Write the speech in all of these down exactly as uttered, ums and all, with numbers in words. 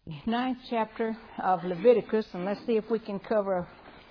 ninth chapter of Leviticus, and let's see if we can cover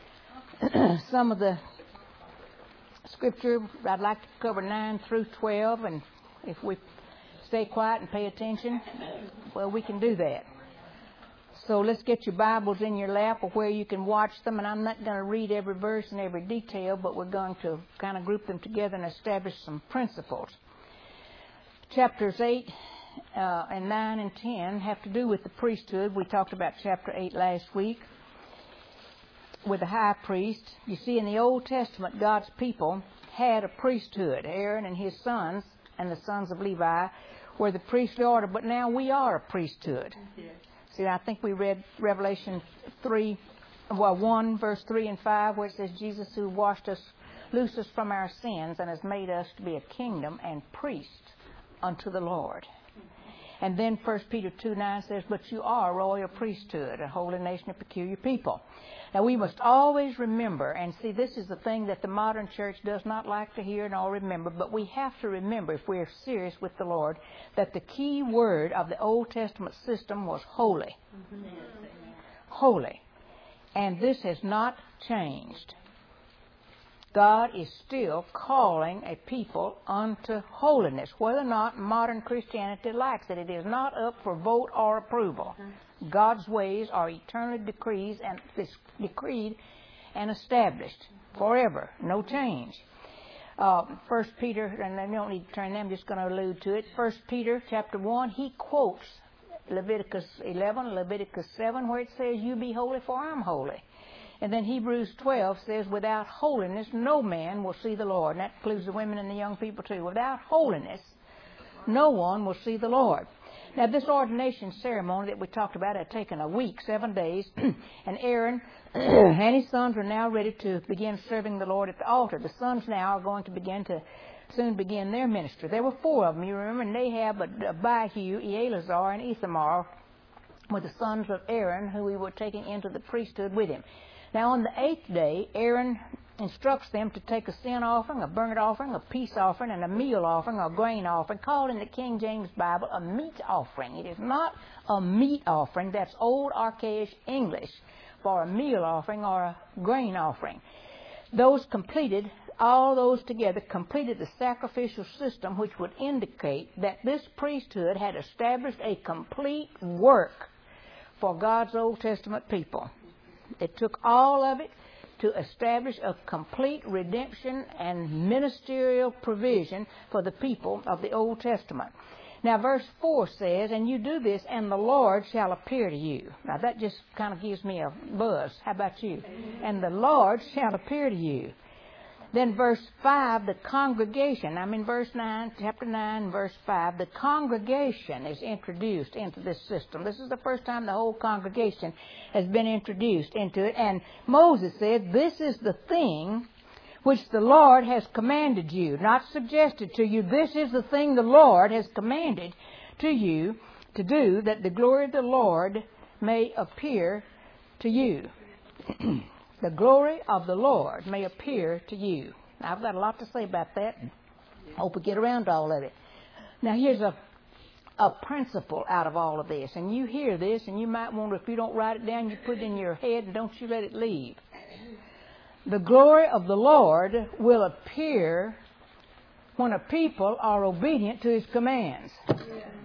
some of the scripture. I'd like to cover nine through twelve, and if we stay quiet and pay attention, well, we can do that. So let's get your Bibles in your lap or where you can watch them, and I'm not going to read every verse and every detail, but we're going to kind of group them together and establish some principles. Chapters eight uh, and nine and ten have to do with the priesthood. We talked about chapter eight last week with the high priest. You see, in the Old Testament, God's people had a priesthood. Aaron and his sons and the sons of Levi were the priestly order, but now we are a priesthood. Yes. See, I think we read Revelation three, well, one, verse three and five, where it says, Jesus who washed us, loosed us from our sins, and has made us to be a kingdom and priest unto the Lord. And then First Peter two nine says, but you are a royal priesthood, a holy nation, a peculiar people. Now, we must always remember, and see, this is the thing that the modern church does not like to hear nor remember, but we have to remember, if we are serious with the Lord, that the key word of the Old Testament system was holy. Mm-hmm. Holy. And this has not changed. God is still calling a people unto holiness, whether or not modern Christianity likes it. It is not up for vote or approval. Mm-hmm. God's ways are eternally decreed and decreed and established forever, no change. Uh, First Peter, and I don't need to turn them, I'm just going to allude to it. First Peter chapter one, he quotes Leviticus eleven, Leviticus seven, where it says, "You be holy, for I'm holy." And then Hebrews twelve says, without holiness, no man will see the Lord. And that includes the women and the young people too. Without holiness, no one will see the Lord. Now, this ordination ceremony that we talked about had taken a week, seven days, and Aaron and his sons are now ready to begin serving the Lord at the altar. The sons now are going to begin to soon begin their ministry. There were four of them, you remember, and Nadab, Abihu, Eleazar, and Ithamar were the sons of Aaron, who we were taking into the priesthood with him. Now, on the eighth day, Aaron instructs them to take a sin offering, a burnt offering, a peace offering, and a meal offering, or grain offering, called in the King James Bible a meat offering. It is not a meat offering. That's old, archaic English for a meal offering or a grain offering. Those completed, all those together, completed the sacrificial system, which would indicate that this priesthood had established a complete work for God's Old Testament people. It took all of it to establish a complete redemption and ministerial provision for the people of the Old Testament. Now, verse four says, and you do this, and the Lord shall appear to you. Now, that just kind of gives me a buzz. How about you? And the Lord shall appear to you. Then verse five, the congregation. I'm in verse nine, chapter nine, verse five. The congregation is introduced into this system. This is the first time the whole congregation has been introduced into it. And Moses said, this is the thing which the Lord has commanded you, not suggested to you. This is the thing the Lord has commanded to you to do, that the glory of the Lord may appear to you. The glory of the Lord may appear to you. Now, I've got a lot to say about that. Hope we get around to all of it. Now, here's a, a principle out of all of this. And you hear this, and you might wonder, if you don't write it down, you put it in your head, and don't you let it leave. The glory of the Lord will appear when a people are obedient to His commands. I'm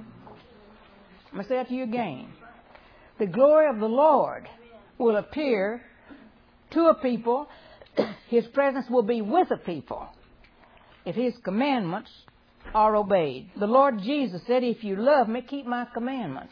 going to say that to you again. The glory of the Lord will appear to a people. His presence will be with a people if His commandments are obeyed. The Lord Jesus said, if you love me, keep my commandments.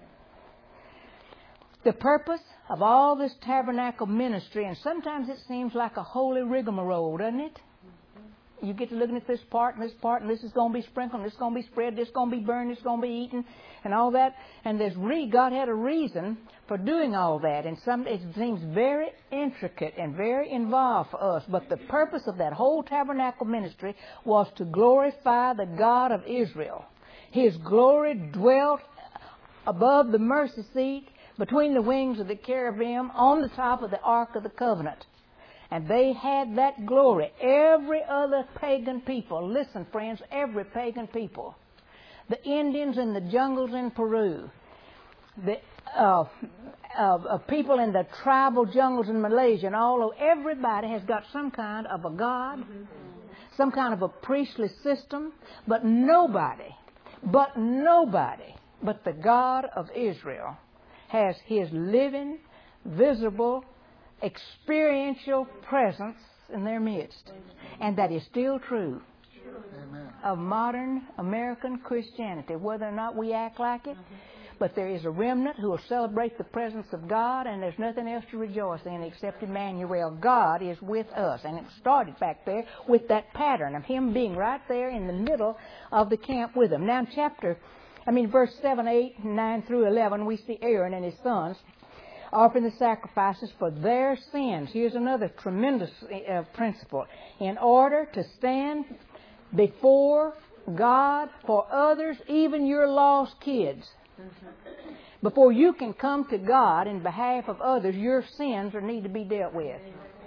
The purpose of all this tabernacle ministry, and sometimes it seems like a holy rigmarole, doesn't it? You get to looking at this part and this part, and this is going to be sprinkled, and this is going to be spread, this is going to be burned, this is going to be eaten, and all that. And there's re- God had a reason for doing all that. And some it seems very intricate and very involved for us. But the purpose of that whole tabernacle ministry was to glorify the God of Israel. His glory dwelt above the mercy seat, between the wings of the cherubim, on the top of the Ark of the Covenant. And they had that glory. Every other pagan people, listen friends, every pagan people, the Indians in the jungles in Peru, the uh, of, of people in the tribal jungles in Malaysia and all over, everybody has got some kind of a god, some kind of a priestly system, but nobody, but nobody, but the God of Israel has His living, visible, experiential presence in their midst. And that is still true Amen. Of modern American Christianity, whether or not we act like it. But there is a remnant who will celebrate the presence of God, and there's nothing else to rejoice in except Emmanuel. God is with us. And it started back there with that pattern of Him being right there in the middle of the camp with them. Now in chapter, I mean verse seven, eight, nine through eleven, we see Aaron and his sons offering the sacrifices for their sins. Here's another tremendous uh, principle. In order to stand before God for others, even your lost kids, before you can come to God in behalf of others, your sins are need to be dealt with.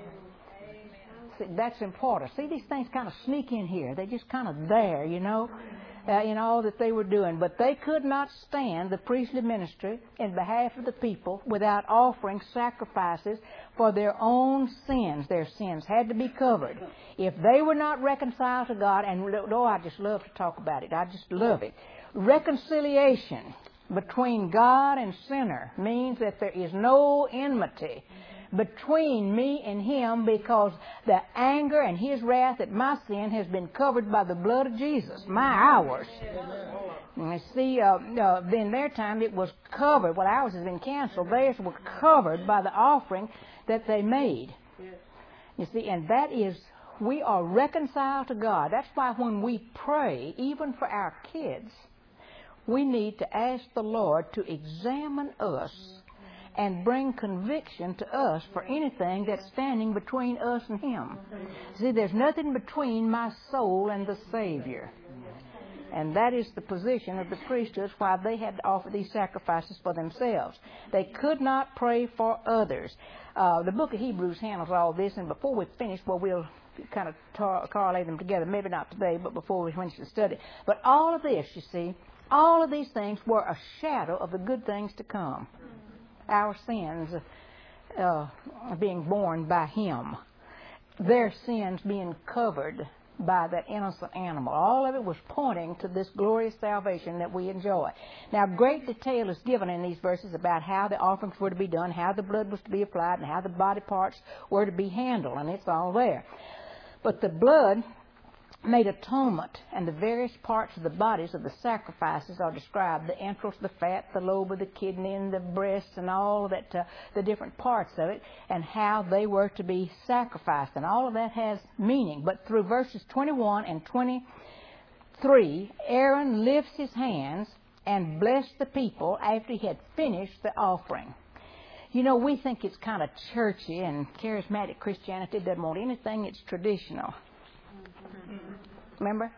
See, that's important. See, these things kind of sneak in here. They're just kind of there, you know, uh, in all that they were doing. But they could not stand the priestly ministry in behalf of the people without offering sacrifices for their own sins. Their sins had to be covered. If they were not reconciled to God, and oh, I just love to talk about it. I just love it. Reconciliation between God and sinner means that there is no enmity between me and him, because the anger and his wrath at my sin has been covered by the blood of Jesus, my ours. And you see, uh, uh, in their time it was covered. Well, ours has been canceled. Theirs were covered by the offering that they made. You see, and that is, we are reconciled to God. That's why when we pray, even for our kids, we need to ask the Lord to examine us and bring conviction to us for anything that's standing between us and Him. See, there's nothing between my soul and the Savior. And that is the position of the priesthood, why they had to offer these sacrifices for themselves. They could not pray for others. Uh, the book of Hebrews handles all this, and before we finish, well, we'll kind of tar- correlate them together, maybe not today, but before we finish the study. But all of this, you see, all of these things were a shadow of the good things to come. Our sins uh, being borne by Him. Their sins being covered by that innocent animal. All of it was pointing to this glorious salvation that we enjoy. Now, great detail is given in these verses about how the offerings were to be done, how the blood was to be applied, and how the body parts were to be handled, and it's all there. But the blood made atonement, and the various parts of the bodies of the sacrifices are described: the entrails, the fat, the lobe of the kidney, and the breasts, and all that, uh, the different parts of it, and how they were to be sacrificed. And all of that has meaning. But through verses twenty-one and twenty-three, Aaron lifts his hands and blessed the people after he had finished the offering. You know, we think it's kind of churchy, and charismatic Christianity doesn't want anything that's traditional. Remember?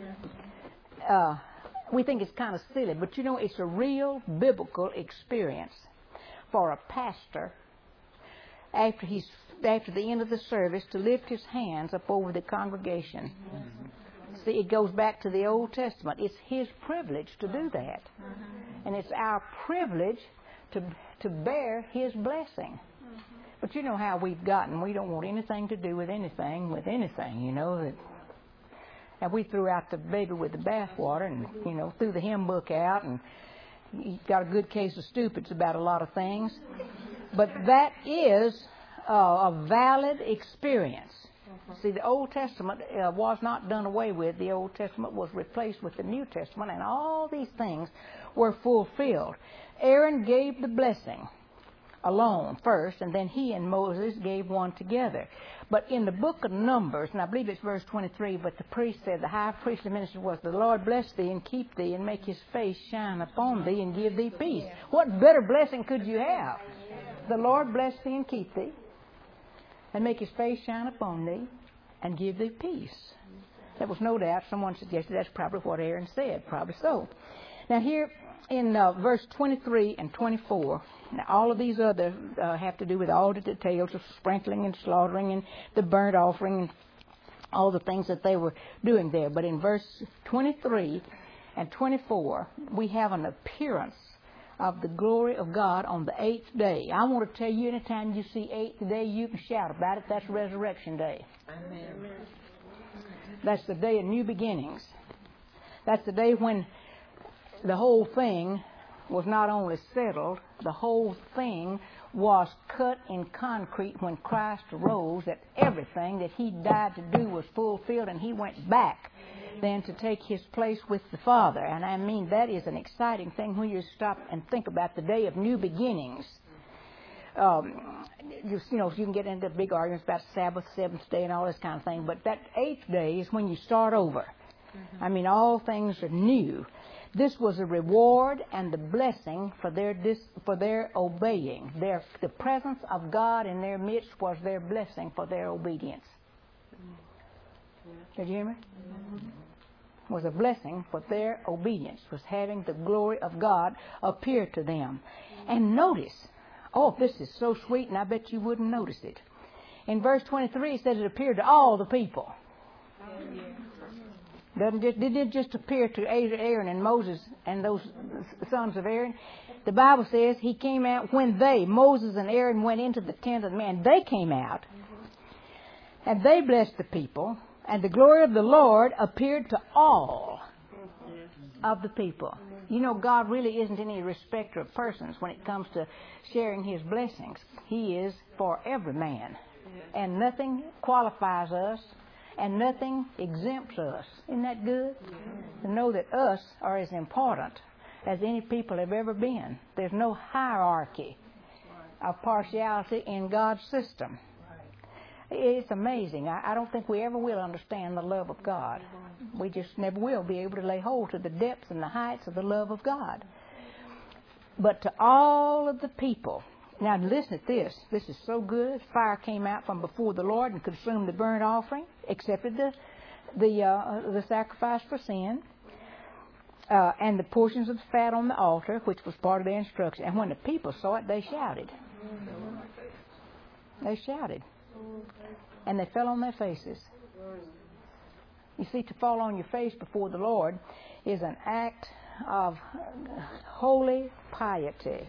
Uh, we think it's kind of silly, but you know, it's a real biblical experience for a pastor after he's after the end of the service to lift his hands up over the congregation. Mm-hmm. See, it goes back to the Old Testament. It's his privilege to do that, mm-hmm. and it's our privilege to to bear His blessing. Mm-hmm. But you know how we've gotten. We don't want anything to do with anything with anything. You know that. And we threw out the baby with the bathwater, and you know, threw the hymn book out, and got a good case of stupids about a lot of things. But that is uh, a valid experience. Mm-hmm. See, the Old Testament uh, was not done away with. The Old Testament was replaced with the New Testament, and all these things were fulfilled. Aaron gave the blessing alone first, and then he and Moses gave one together. But in the book of Numbers, and I believe it's verse twenty-three, but the priest said, the high priestly ministry was, the Lord bless thee and keep thee and make His face shine upon thee and give thee peace. What better blessing could you have? The Lord bless thee and keep thee and make His face shine upon thee and give thee peace. There was no doubt. Someone suggested that's probably what Aaron said. Probably so. Now here in uh, verse twenty-three and twenty-four, now all of these other uh, have to do with all the details of sprinkling and slaughtering and the burnt offering and all the things that they were doing there. But in verse twenty-three and twenty-four, we have an appearance of the glory of God on the eighth day. I want to tell you, anytime you see eighth day, you can shout about it. That's Resurrection Day. Amen. That's the day of new beginnings. That's the day when the whole thing was not only settled, the whole thing was cut in concrete when Christ arose, that everything that he died to do was fulfilled, and he went back then to take his place with the Father. And I mean, that is an exciting thing when you stop and think about the day of new beginnings. Um, you, you know, you can get into big arguments about Sabbath, seventh day, and all this kind of thing, but that eighth day is when you start over. Mm-hmm. I mean, all things are new. This was a reward and the blessing for their dis, for their obeying. Their, the presence of God in their midst was their blessing for their obedience. Did you hear me? Mm-hmm. Was a blessing for their obedience, was having the glory of God appear to them. And notice, oh, this is so sweet, and I bet you wouldn't notice it. In verse twenty-three, it says it appeared to all the people. Doesn't just, it didn't just appear to Aaron and Moses and those sons of Aaron. The Bible says he came out when they, Moses and Aaron, went into the tent of the man. They came out, and they blessed the people. And the glory of the Lord appeared to all of the people. You know, God really isn't any respecter of persons when it comes to sharing his blessings. He is for every man. And nothing qualifies us, and nothing exempts us. Isn't that good? To know that us are as important as any people have ever been. There's no hierarchy of partiality in God's system. It's amazing. I, I don't think we ever will understand the love of God. We just never will be able to lay hold to the depths and the heights of the love of God. But to all of the people, now listen to this. This is so good. Fire came out from before the Lord and consumed the burnt offering, accepted the the uh, the sacrifice for sin, uh, and the portions of the fat on the altar, which was part of their instruction. And when the people saw it, they shouted. They shouted. And they fell on their faces. You see, to fall on your face before the Lord is an act of holy piety.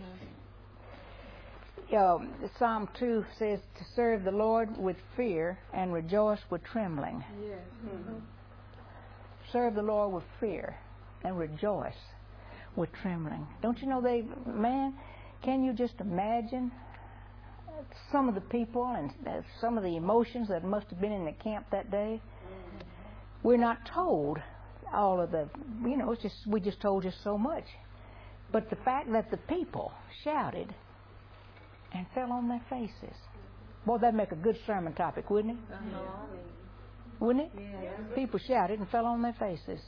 Um, Psalm two says to serve the Lord with fear and rejoice with trembling. Yes. Mm-hmm. Serve the Lord with fear and rejoice with trembling. Don't you know they, man, can you just imagine some of the people and some of the emotions that must have been in the camp that day? We're not told all of the, you know, it's just, we just told just so much. But the fact that the people shouted and fell on their faces. Boy, that'd make a good sermon topic, wouldn't it? Uh-huh. Wouldn't it? Yeah. People shouted and fell on their faces.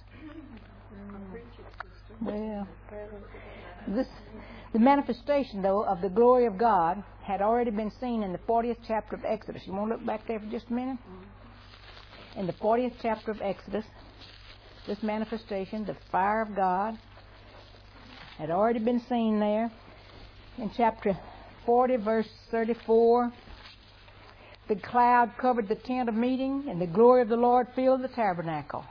Well, this, the manifestation, though, of the glory of God had already been seen in the fortieth chapter of Exodus. You want to look back there for just a minute? In the fortieth chapter of Exodus, this manifestation, the fire of God, had already been seen there. In chapter forty, verse thirty-four, the cloud covered the tent of meeting, and the glory of the Lord filled the tabernacle.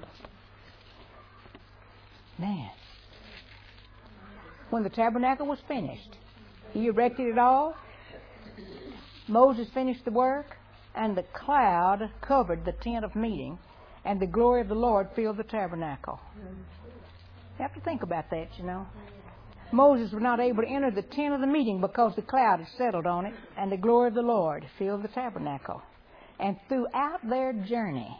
Man. When the tabernacle was finished, he erected it all. Moses finished the work, and the cloud covered the tent of meeting, and the glory of the Lord filled the tabernacle. You have to think about that, you know. Moses was not able to enter the tent of the meeting because the cloud had settled on it, and the glory of the Lord filled the tabernacle. And throughout their journey,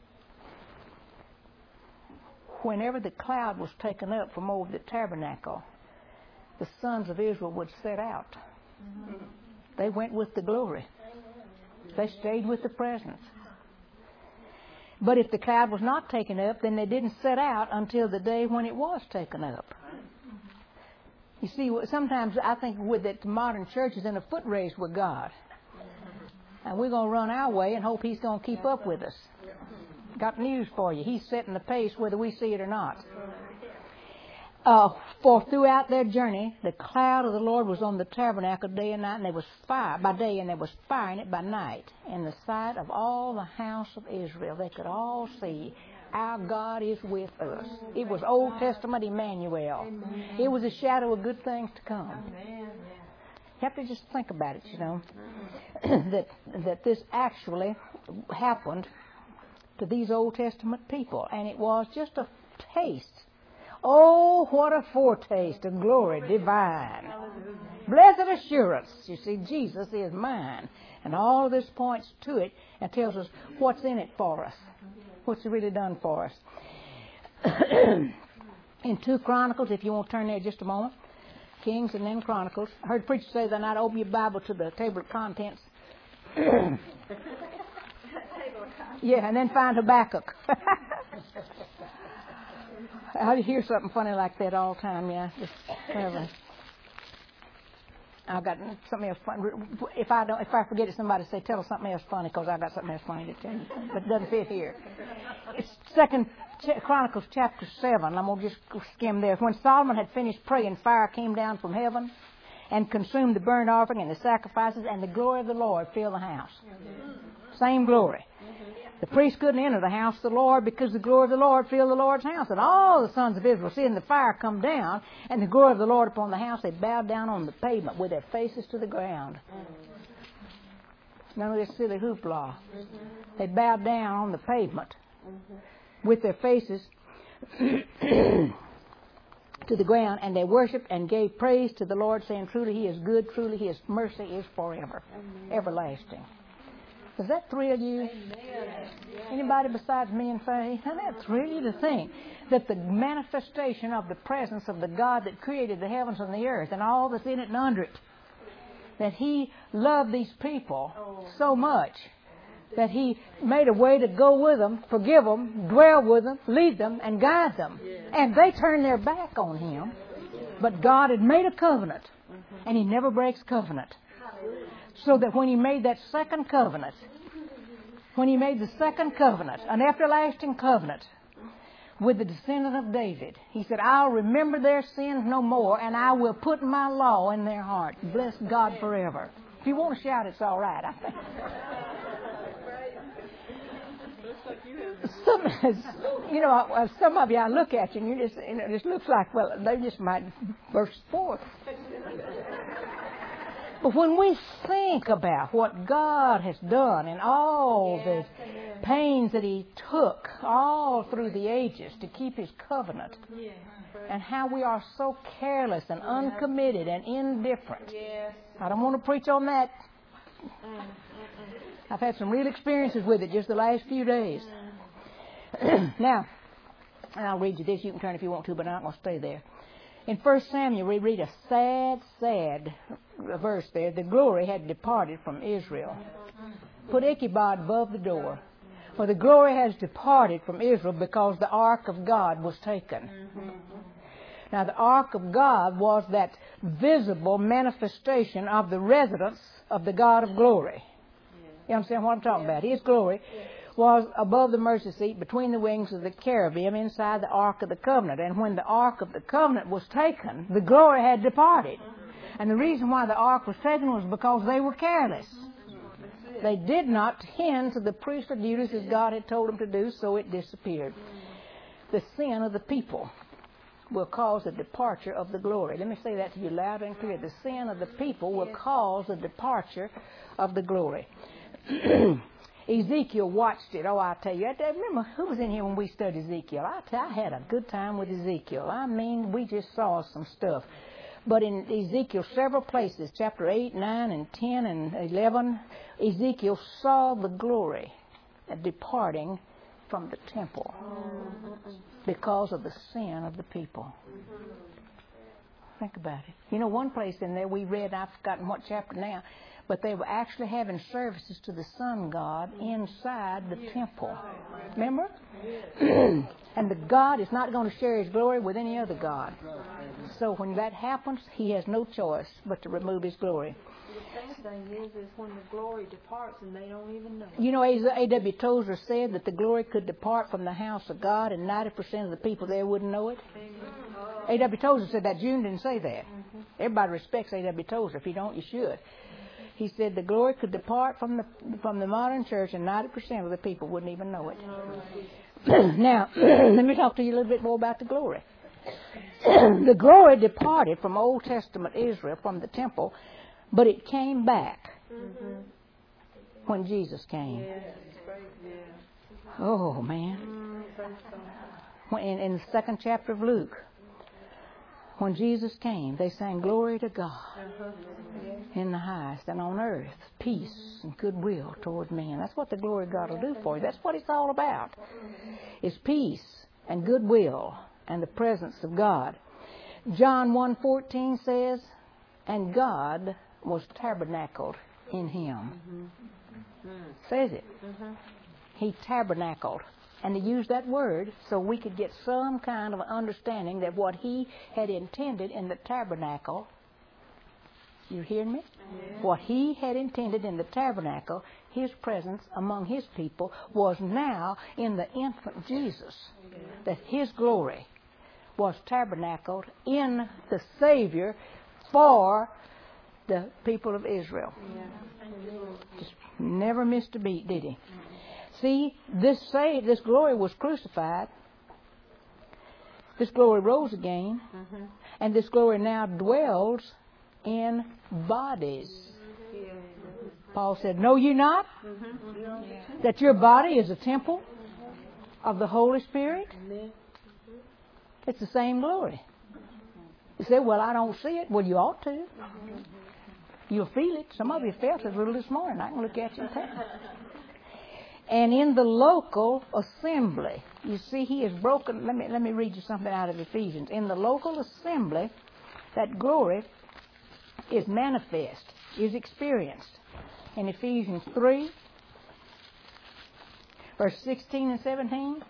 whenever the cloud was taken up from over the tabernacle, the sons of Israel would set out. Mm-hmm. They went with the glory. They stayed with the presence. But if the cloud was not taken up, then they didn't set out until the day when it was taken up. You see, sometimes I think with that the modern church is in a foot race with God. And we're going to run our way and hope He's going to keep up with us. Got news for you. He's setting the pace whether we see it or not. Uh, for throughout their journey, the cloud of the Lord was on the tabernacle day and night, and there was fire by day, and there was fire in it by night. In the sight of all the house of Israel, they could all see Our God is with us. It was Old Testament Emmanuel. It was a shadow of good things to come. You have to just think about it, you know, that that this actually happened to these Old Testament people, and it was just a taste. Oh, what a foretaste of glory divine. Blessed assurance. You see, Jesus is mine. And all of this points to it and tells us what's in it for us. What's it really done for us. In two Chronicles, if you want to turn there just a moment. Kings and then Chronicles. I heard preachers say that night, open your Bible to the table of contents. Yeah, and then find Habakkuk. I hear something funny like that all the time, yeah. Just whatever. I've got something else funny. If I don't, if I forget it, somebody say, tell us something else funny, because I've got something else funny to tell you. But it doesn't fit here. It's Second Chronicles chapter seven. I'm going to just skim there. When Solomon had finished praying, fire came down from heaven and consumed the burnt offering and the sacrifices, and the glory of the Lord filled the house. Same glory. The priest couldn't enter the house of the Lord because the glory of the Lord filled the Lord's house. And all the sons of Israel, seeing the fire come down and the glory of the Lord upon the house, they bowed down on the pavement with their faces to the ground. None of this silly hoopla. They bowed down on the pavement with their faces to the ground, and they worshipped and gave praise to the Lord, saying, truly He is good, truly His mercy is forever, everlasting. Does that thrill you? Anybody besides me and faith? Doesn't that thrill you to think that the manifestation of the presence of the God that created the heavens and the earth and all that's in it and under it, that He loved these people so much that He made a way to go with them, forgive them, dwell with them, lead them, and guide them. And they turned their back on Him, but God had made a covenant, and He never breaks covenant. So that when He made that second covenant, when He made the second covenant, an everlasting covenant with the descendant of David, He said, I'll remember their sins no more, and I will put my law in their heart. Bless God forever. If you want to shout, it's all right, I think. Some, you know, some of you, I look at you and you just, you know, it just looks like, well, they just might burst forth. But when we think about what God has done and all the pains that He took all through the ages to keep His covenant, and how we are so careless and uncommitted and indifferent. I don't want to preach on that. I've had some real experiences with it just the last few days. Now, and I'll read you this. You can turn if you want to, but I'm not going to stay there. In First Samuel, we read a sad, sad verse there. The glory had departed from Israel. Put Ichabod above the door. For the glory has departed from Israel because the ark of God was taken. Now, the ark of God was that visible manifestation of the residence of the God of glory. You understand what I'm talking about? His glory was above the mercy seat between the wings of the cherubim inside the Ark of the Covenant. And when the Ark of the Covenant was taken, the glory had departed. And the reason why the Ark was taken was because they were careless. They did not tend to the priestly duties as God had told them to do, so it disappeared. The sin of the people will cause the departure of the glory. Let me say that to you loud and clear. The sin of the people will cause the departure of the glory. Ezekiel watched it. Oh, I tell you, I remember who was in here when we studied Ezekiel. I tell you, I had a good time with Ezekiel. I mean, we just saw some stuff. But in Ezekiel, several places, chapter eight, nine, and ten, and eleven, Ezekiel saw the glory departing from the temple because of the sin of the people. Think about it. You know, one place in there we read, I've forgotten what chapter now, but they were actually having services to the sun god inside the temple. Remember? And the God is not going to share His glory with any other god. So when that happens, He has no choice but to remove His glory. The sad thing is, is when the glory departs and they don't even know. You know, A W Tozer said that the glory could depart from the house of God and ninety percent of the people there wouldn't know it. A W Tozer said that. June didn't say that. Mm-hmm. Everybody respects A W Tozer. If you don't, you should. He said the glory could depart from the from the modern church and ninety percent of the people wouldn't even know it. Now, let me talk to you a little bit more about the glory. The glory departed from Old Testament Israel, from the temple, but it came back mm-hmm. when Jesus came. Yes. Oh, man. When, in, in the second chapter of Luke, when Jesus came, they sang, "Glory to God uh-huh. in the highest, and on earth, peace and goodwill toward men." That's what the glory of God will do for you. That's what it's all about. It's peace and goodwill and the presence of God. John one fourteen says, "And God was tabernacled in him." Mm-hmm. Says it. Mm-hmm. He tabernacled. And to use that word so we could get some kind of understanding that what he had intended in the tabernacle, you hearing me? Yeah. What he had intended in the tabernacle, his presence among his people, was now in the infant Jesus. Yeah. That his glory was tabernacled in the Savior for the people of Israel. Yeah. Just never missed a beat, did he? See, this save, this glory was crucified. This glory rose again. Mm-hmm. And this glory now dwells in bodies. Mm-hmm. Paul said, "Know you not mm-hmm. that your body is a temple of the Holy Spirit?" Mm-hmm. It's the same glory. You say, "Well, I don't see it." Well, you ought to. Mm-hmm. You'll feel it. Some of you felt it a little this morning. I can look at you and tell you. And in the local assembly, you see, he is broken. Let me let me read you something out of Ephesians. In the local assembly, that glory is manifest, is experienced. In Ephesians three, verse sixteen and seventeen.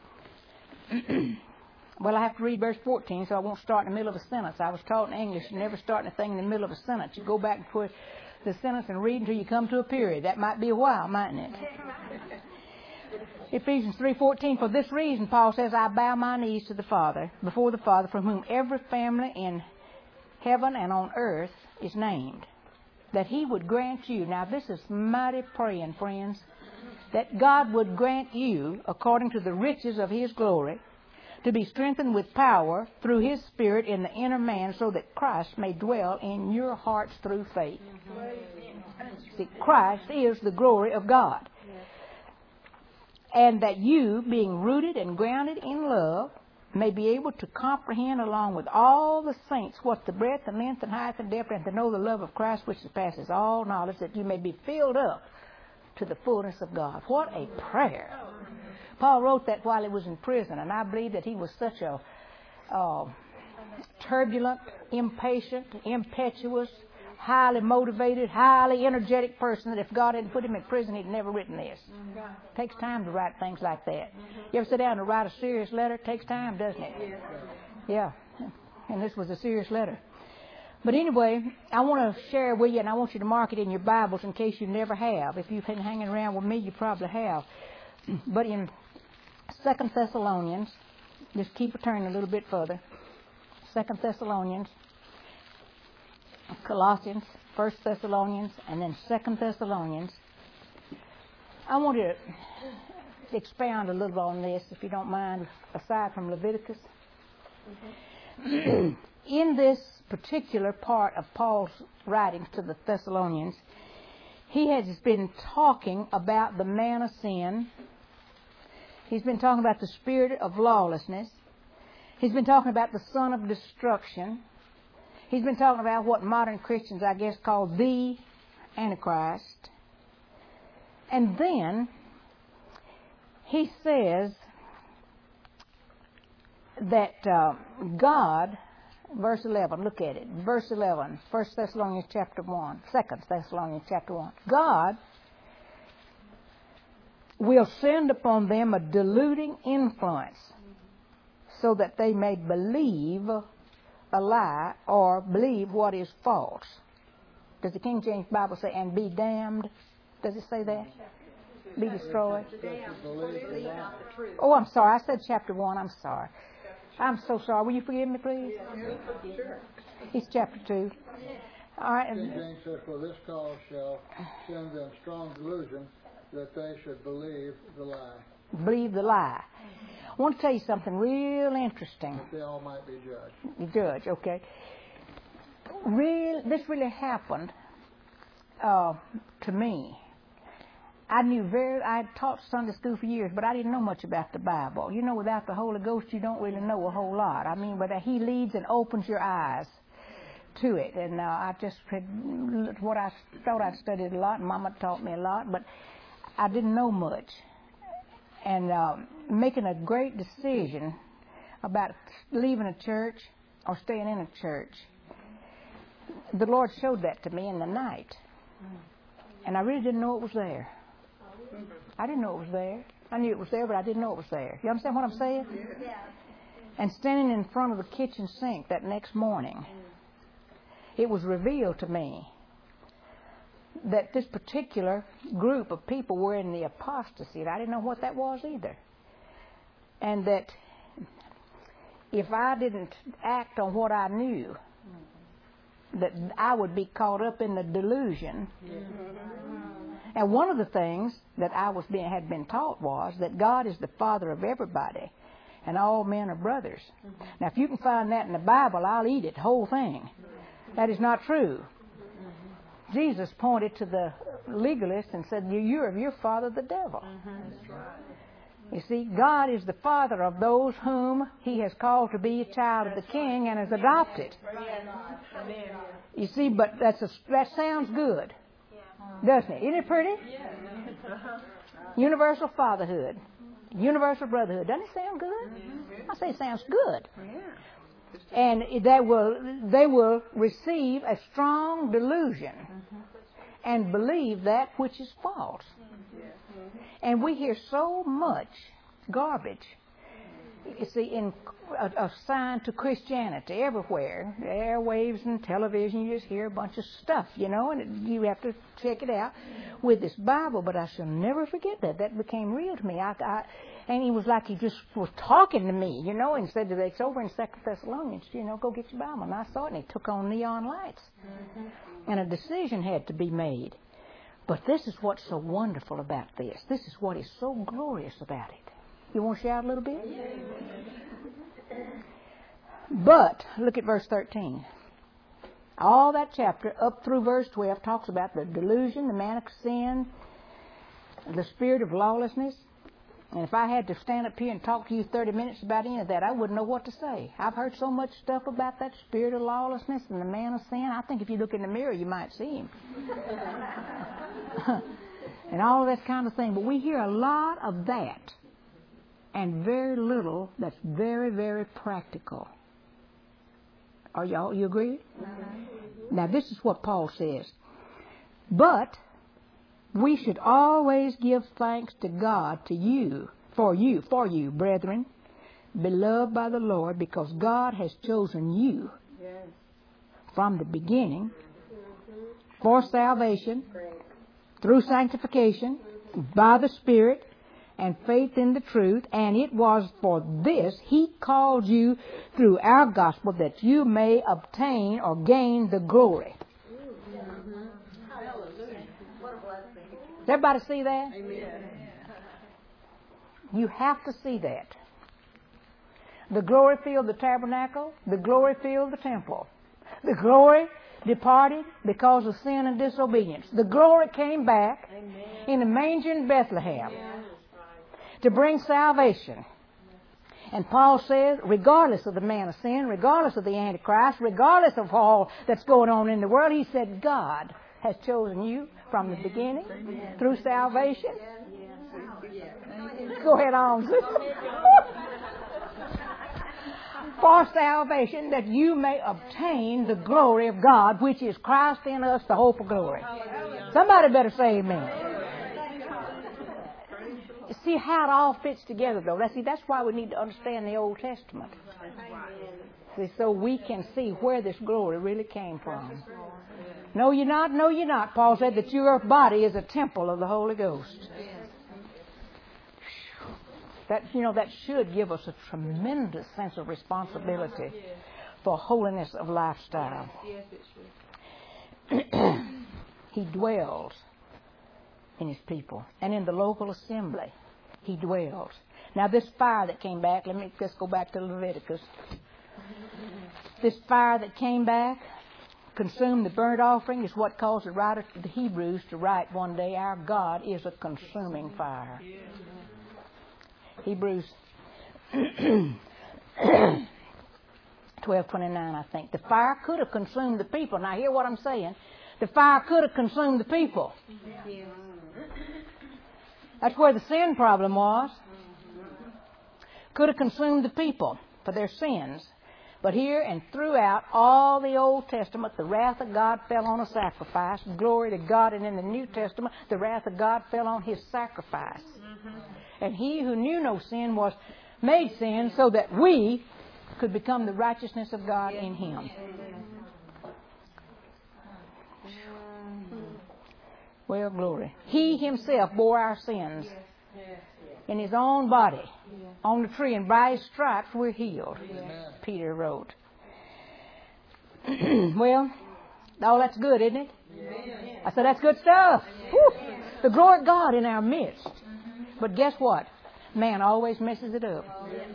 Well, I have to read verse fourteen, so I won't start in the middle of a sentence. I was taught in English, you never start anything in the middle of a sentence. You go back and put the sentence and read until you come to a period. That might be a while, mightn't it? Ephesians three fourteen. "For this reason," Paul says, "I bow my knees to the Father, before the Father, from whom every family in heaven and on earth is named, that he would grant you," now this is mighty praying, friends, "that God would grant you, according to the riches of his glory, to be strengthened with power through his Spirit in the inner man, so that Christ may dwell in your hearts through faith." Mm-hmm. See, Christ is the glory of God. "And that you, being rooted and grounded in love, may be able to comprehend along with all the saints what the breadth and length and height and depth, and to know the love of Christ which surpasses all knowledge, that you may be filled up to the fullness of God." What a prayer. Paul wrote that while he was in prison, and I believe that he was such a uh, turbulent, impatient, impetuous, highly motivated, highly energetic person that if God hadn't put him in prison, he'd never written this. Mm-hmm. It takes time to write things like that. Mm-hmm. You ever sit down and write a serious letter? It takes time, doesn't it? Yeah. yeah. And this was a serious letter. But anyway, I want to share with you, and I want you to mark it in your Bibles in case you never have. If you've been hanging around with me, you probably have. But in Second Thessalonians, just keep turning a little bit further. Second Thessalonians, Colossians, First Thessalonians, and then Second Thessalonians. I want to expound a little on this, if you don't mind, aside from Leviticus. Mm-hmm. In this particular part of Paul's writings to the Thessalonians, he has been talking about the man of sin. He's been talking about the spirit of lawlessness. He's been talking about the son of destruction. He's been talking about what modern Christians, I guess, call the Antichrist. And then he says that uh, God, verse eleven, look at it, verse eleven, First Thessalonians chapter one, Second Thessalonians chapter one. God will send upon them a deluding influence so that they may believe a lie or believe what is false. Does the King James Bible say, and be damned? Does it say that? Be destroyed? Oh, I'm sorry. I said chapter one. I'm sorry. I'm so sorry. Will you forgive me, please? It's chapter two. All right. King James says, "For this cause shall send them strong delusion, that they should believe the lie." believe the lie. I want to tell you something real interesting. That they all might be judged. Judge, okay. Real, this really happened uh, to me. I knew very, I had taught Sunday school for years, but I didn't know much about the Bible. You know, without the Holy Ghost, you don't really know a whole lot. I mean, but He leads and opens your eyes to it. And uh, I just had, what I thought I'd studied a lot, and Mama taught me a lot, but I didn't know much. And uh, making a great decision about leaving a church or staying in a church, the Lord showed that to me in the night. And I really didn't know it was there. I didn't know it was there. I knew it was there, but I didn't know it was there. You understand what I'm saying? Yeah. And standing in front of the kitchen sink that next morning, it was revealed to me that this particular group of people were in the apostasy. I didn't know what that was either. And that if I didn't act on what I knew, that I would be caught up in the delusion. And one of the things that I was being, had been taught was that God is the Father of everybody, and all men are brothers. Mm-hmm. Now, if you can find that in the Bible, I'll eat it, the whole thing. That is not true. Mm-hmm. Jesus pointed to the legalists and said, "You're of your father, the devil." Mm-hmm. That's right. You see, God is the Father of those whom He has called to be a child of the King and has adopted. You see, but that's a, that sounds good. Doesn't it? Isn't it pretty? Universal fatherhood. Universal brotherhood. Doesn't it sound good? I say it sounds good. And they will, they will receive a strong delusion and believe that which is false. And we hear so much garbage, you see, in assigned to Christianity everywhere. Airwaves and television, you just hear a bunch of stuff, you know, and it, you have to check it out with this Bible. But I shall never forget that. That became real to me. I, I, and he was like he just was talking to me, you know, and said that it's over in Second Thessalonians, you know, go get your Bible. And I saw it, and he took on neon lights. Mm-hmm. And a decision had to be made. But this is what's so wonderful about this. This is what is so glorious about it. You want to shout a little bit? But, look at verse thirteen. All that chapter, up through verse twelve, talks about the delusion, the man of sin, the spirit of lawlessness. And if I had to stand up here and talk to you thirty minutes about any of that, I wouldn't know what to say. I've heard so much stuff about that spirit of lawlessness and the man of sin. I think if you look in the mirror, you might see him. And all of that kind of thing. But we hear a lot of that and very little that's very, very practical. Are y'all, you agree? Mm-hmm. Now, this is what Paul says. But we should always give thanks to God, to you, for you, for you, brethren, beloved by the Lord, because God has chosen you yes. from the beginning mm-hmm. for salvation, Great. through sanctification, by the Spirit, and faith in the truth. And it was for this He called you through our gospel, that you may obtain or gain the glory. Does everybody see that? Amen. You have to see that. The glory filled the tabernacle. The glory filled the temple. The glory departed because of sin and disobedience. The glory came back Amen. in a manger in Bethlehem yes. to bring salvation. And Paul says, regardless of the man of sin, regardless of the Antichrist, regardless of all that's going on in the world, he said, God has chosen you from the beginning through salvation. Go ahead on. For salvation, that you may obtain the glory of God, which is Christ in us, the hope of glory. Somebody better say amen. See how it all fits together, though. See, that's why we need to understand the Old Testament. See, so we can see where this glory really came from. No, you're not. No, you're not. Paul said that your body is a temple of the Holy Ghost. That, you know, that should give us a tremendous sense of responsibility for holiness of lifestyle. He dwells in His people and in the local assembly. He dwells. Now this fire that came back, let me just go back to Leviticus. This fire that came back, consumed the burnt offering, is what caused the writer to the Hebrews to write one day, our God is a consuming fire. Hebrews twelve twenty-nine, I think. The fire could have consumed the people. Now hear what I'm saying. The fire could have consumed the people. That's where the sin problem was. Could have consumed the people for their sins. But here and throughout all the Old Testament, the wrath of God fell on a sacrifice. Glory to God. And in the New Testament, the wrath of God fell on His sacrifice. Mm-hmm. And He who knew no sin was made sin so that we could become the righteousness of God in Him. Well, glory. He Himself bore our sins in His own body on the tree, and by His stripes we're healed, Peter wrote. Well, all that's good, isn't it? I said, that's good stuff. Whew. The glory of God in our midst. But guess what? Man always messes it up.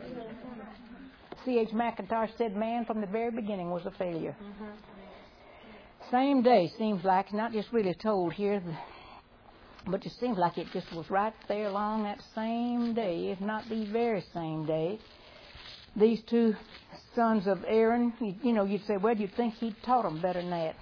C H McIntosh said man from the very beginning was a failure. Same day seems like, not just really told here, but it seems like it just was right there along that same day, if not the very same day. These two sons of Aaron, you, you know, you'd say, well, you'd think he'd taught them better than that.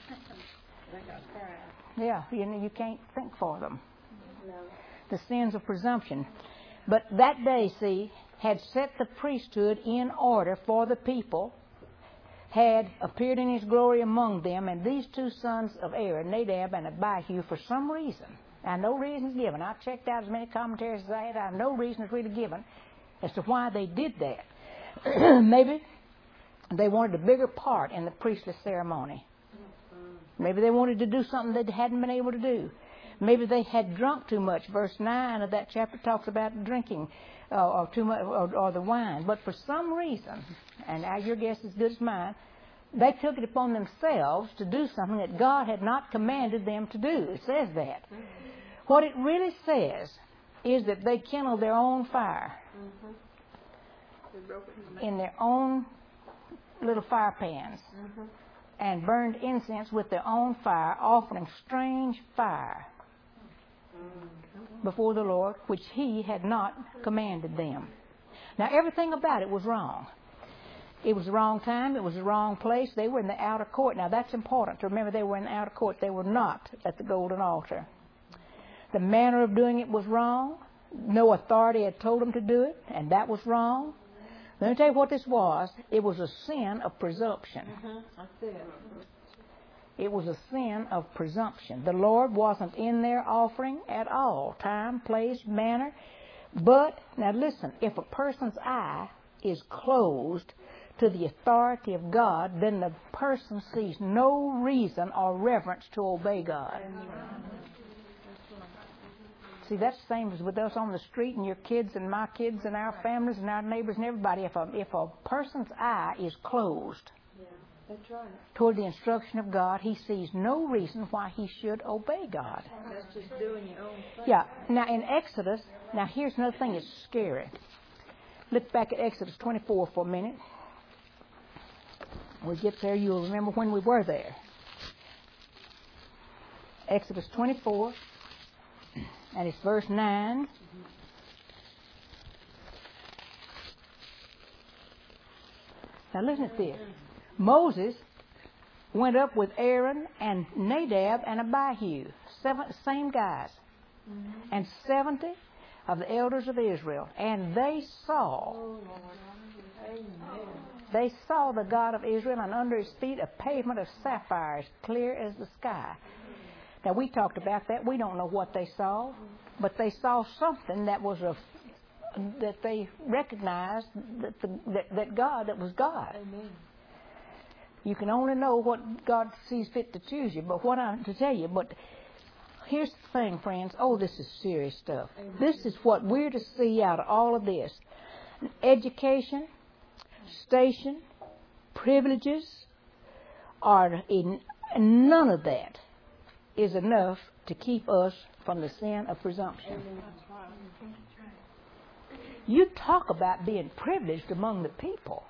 Yeah, you know, you can't think for them. No. The sins of presumption. But that day, see, had set the priesthood in order for the people, had appeared in His glory among them, and these two sons of Aaron, Nadab and Abihu, for some reason, and no reason is given. I checked out as many commentaries as I had. I have no reason is really given as to why they did that. Maybe they wanted a bigger part in the priestly ceremony. Maybe they wanted to do something they hadn't been able to do. Maybe they had drunk too much. Verse nine of that chapter talks about drinking uh, or too much, or, or the wine. But for some reason, and now your guess is as good as mine, they took it upon themselves to do something that God had not commanded them to do. It says that. What it really says is that they kindled their own fire in their own little fire pans and burned incense with their own fire, offering strange fire before the Lord, which He had not commanded them. Now, everything about it was wrong. It was the wrong time. It was the wrong place. They were in the outer court. Now, that's important to remember. They were in the outer court. They were not at the golden altar. The manner of doing it was wrong. No authority had told them to do it, and that was wrong. Let me tell you what this was. It was a sin of presumption. Mm-hmm. That's it. It was a sin of presumption. The Lord wasn't in their offering at all. Time, place, manner. But, now listen, if a person's eye is closed to the authority of God, then the person sees no reason or reverence to obey God. See, that's the same as with us on the street and your kids and my kids and our families and our neighbors and everybody. If a, if a person's eye is closed yeah, that's right. toward the instruction of God, he sees no reason why he should obey God. That's just doing your own thing. Yeah. Now, in Exodus, now here's another thing that's scary. Look back at Exodus twenty-four for a minute. When we get there, you'll remember when we were there. Exodus twenty-four. And it's verse nine. Now listen to this. Moses went up with Aaron and Nadab and Abihu, seven, same guys, mm-hmm. and seventy of the elders of Israel. And they saw, oh, they saw the God of Israel, and under His feet a pavement of sapphires, clear as the sky. Now, we talked about that. We don't know what they saw, but they saw something that was a, that they recognized that, the, that, that God, that was God. Amen. You can only know what God sees fit to choose you, but what I'm to tell you. But here's the thing, friends. Oh, this is serious stuff. Amen. This is what we're to see out of all of this. Education, station, privileges, are in none of that is enough to keep us from the sin of presumption. You talk about being privileged among the people.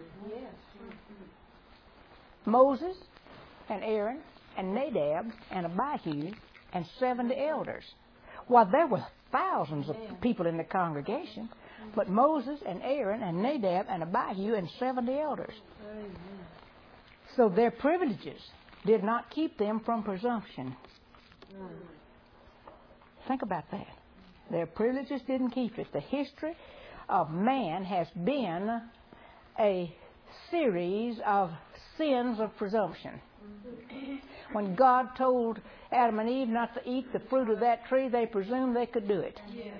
Moses and Aaron and Nadab and Abihu and seventy elders. Well, there were thousands of people in the congregation, but Moses and Aaron and Nadab and Abihu and seventy elders. So their privileges did not keep them from presumption. Think about that. Their privileges didn't keep it. The history of man has been a series of sins of presumption. When God told Adam and Eve not to eat the fruit of that tree, they presumed they could do it.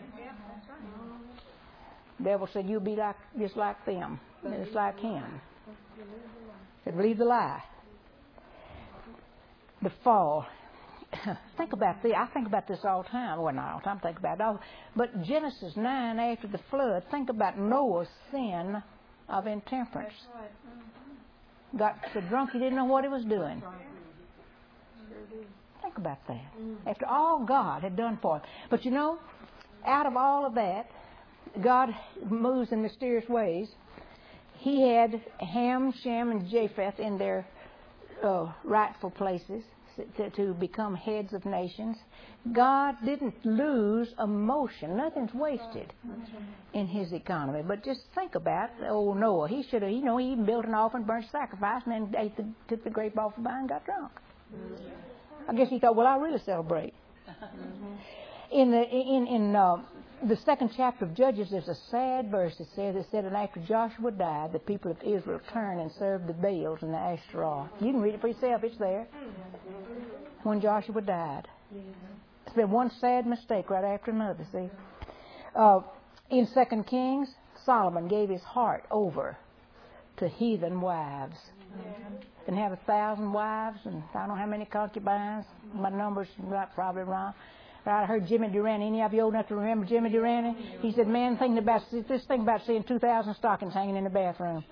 The devil said, you'll be like just like them, just like him. They believed the lie. The fall. Think about this. I think about this all the time. Well, not all the time. I think about it all. But Genesis nine, after the flood, think about Noah's sin of intemperance. Got so drunk he didn't know what he was doing. Think about that. After all God had done for him. But you know, out of all of that, God moves in mysterious ways. He had Ham, Shem, and Japheth in their uh, rightful places to, to become heads of nations. God didn't lose emotion. Nothing's wasted in His economy. But just think about old Noah. He should have, you know, he even built an offering, burnt sacrifice, and then ate the, took the grape off the vine and got drunk. I guess he thought, well, I'll really celebrate. In the in in uh, the second chapter of Judges, there's a sad verse that says, it said, and after Joshua died, the people of Israel turned and served the Baals and the Ashtaroth. You can read it for yourself. It's there. When Joshua died. It's been one sad mistake right after another, see. Uh, in Second Kings, Solomon gave his heart over to heathen wives. And have a thousand wives and I don't know how many concubines. My number's not probably wrong. I heard Jimmy Durante. Any of you old enough to remember Jimmy Durante? He said, man, thinking about this thing about seeing two thousand stockings hanging in the bathroom.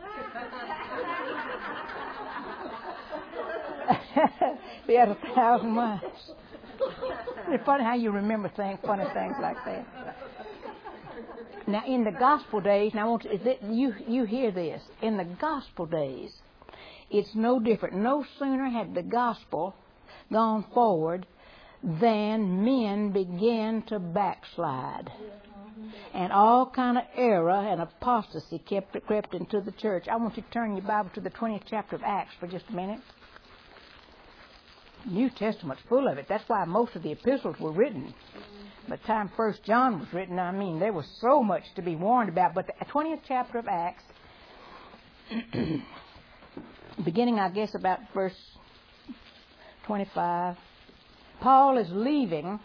He had a thousand wives. It's funny how you remember things, funny things like that. Now, in the gospel days, now I want to, you you hear this. In the gospel days, it's no different. No sooner had the gospel gone forward than men began to backslide. And all kind of error and apostasy kept crept into the church. I want you to turn your Bible to the twentieth chapter of Acts for just a minute. New Testament's full of it. That's why most of the epistles were written. By the time First John was written, I mean, there was so much to be warned about. But the twentieth chapter of Acts, beginning, I guess, about verse twenty-five, Paul is leaving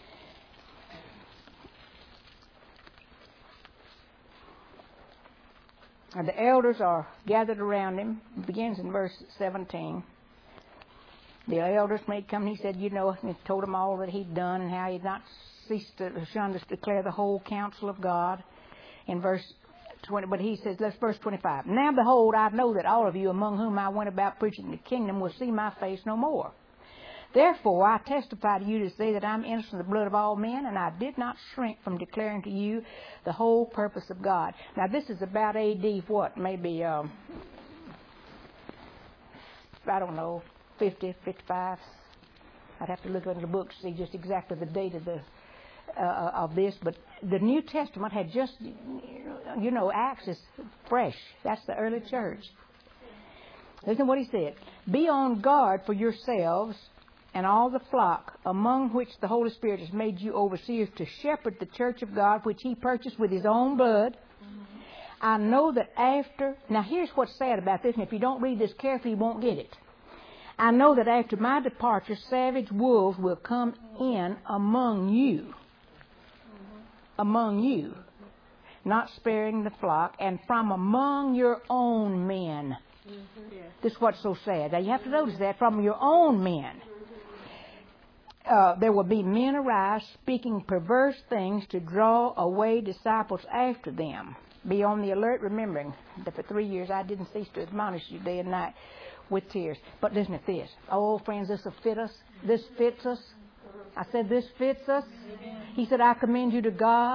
and the elders are gathered around him. It begins in verse seventeen. The elders made come and he said, you know, he told them all that he'd done and how he'd not ceased to shunned to declare the whole counsel of God. In verse twenty, but he says, let's verse twenty-five. Now behold, I know that all of you among whom I went about preaching the kingdom will see my face no more. Therefore I testify to you to say that I'm innocent of the blood of all men, and I did not shrink from declaring to you the whole purpose of God. Now this is about A D what? Maybe, um, I don't know, fifty, fifty-five. I'd have to look into the book to see just exactly the date of the uh, of this. But the New Testament had just, you know, Acts is fresh. That's the early church. Listen to what he said. Be on guard for yourselves and all the flock among which the Holy Spirit has made you overseers to shepherd the church of God, which He purchased with His own blood. Mm-hmm. I know that after... Now, here's what's sad about this, and if you don't read this carefully, you won't get it. I know that after my departure, savage wolves will come in among you. Mm-hmm. Among you. Not sparing the flock, and from among your own men. Mm-hmm. Yeah. This is what's so sad. Now, you have to notice that. From your own men. Uh, there will be men arise speaking perverse things to draw away disciples after them. Be on the alert, remembering that for three years I didn't cease to admonish you day and night with tears. But listen to this. Oh, friends, this will fit us. This fits us. I said this fits us. He said, I commend you to God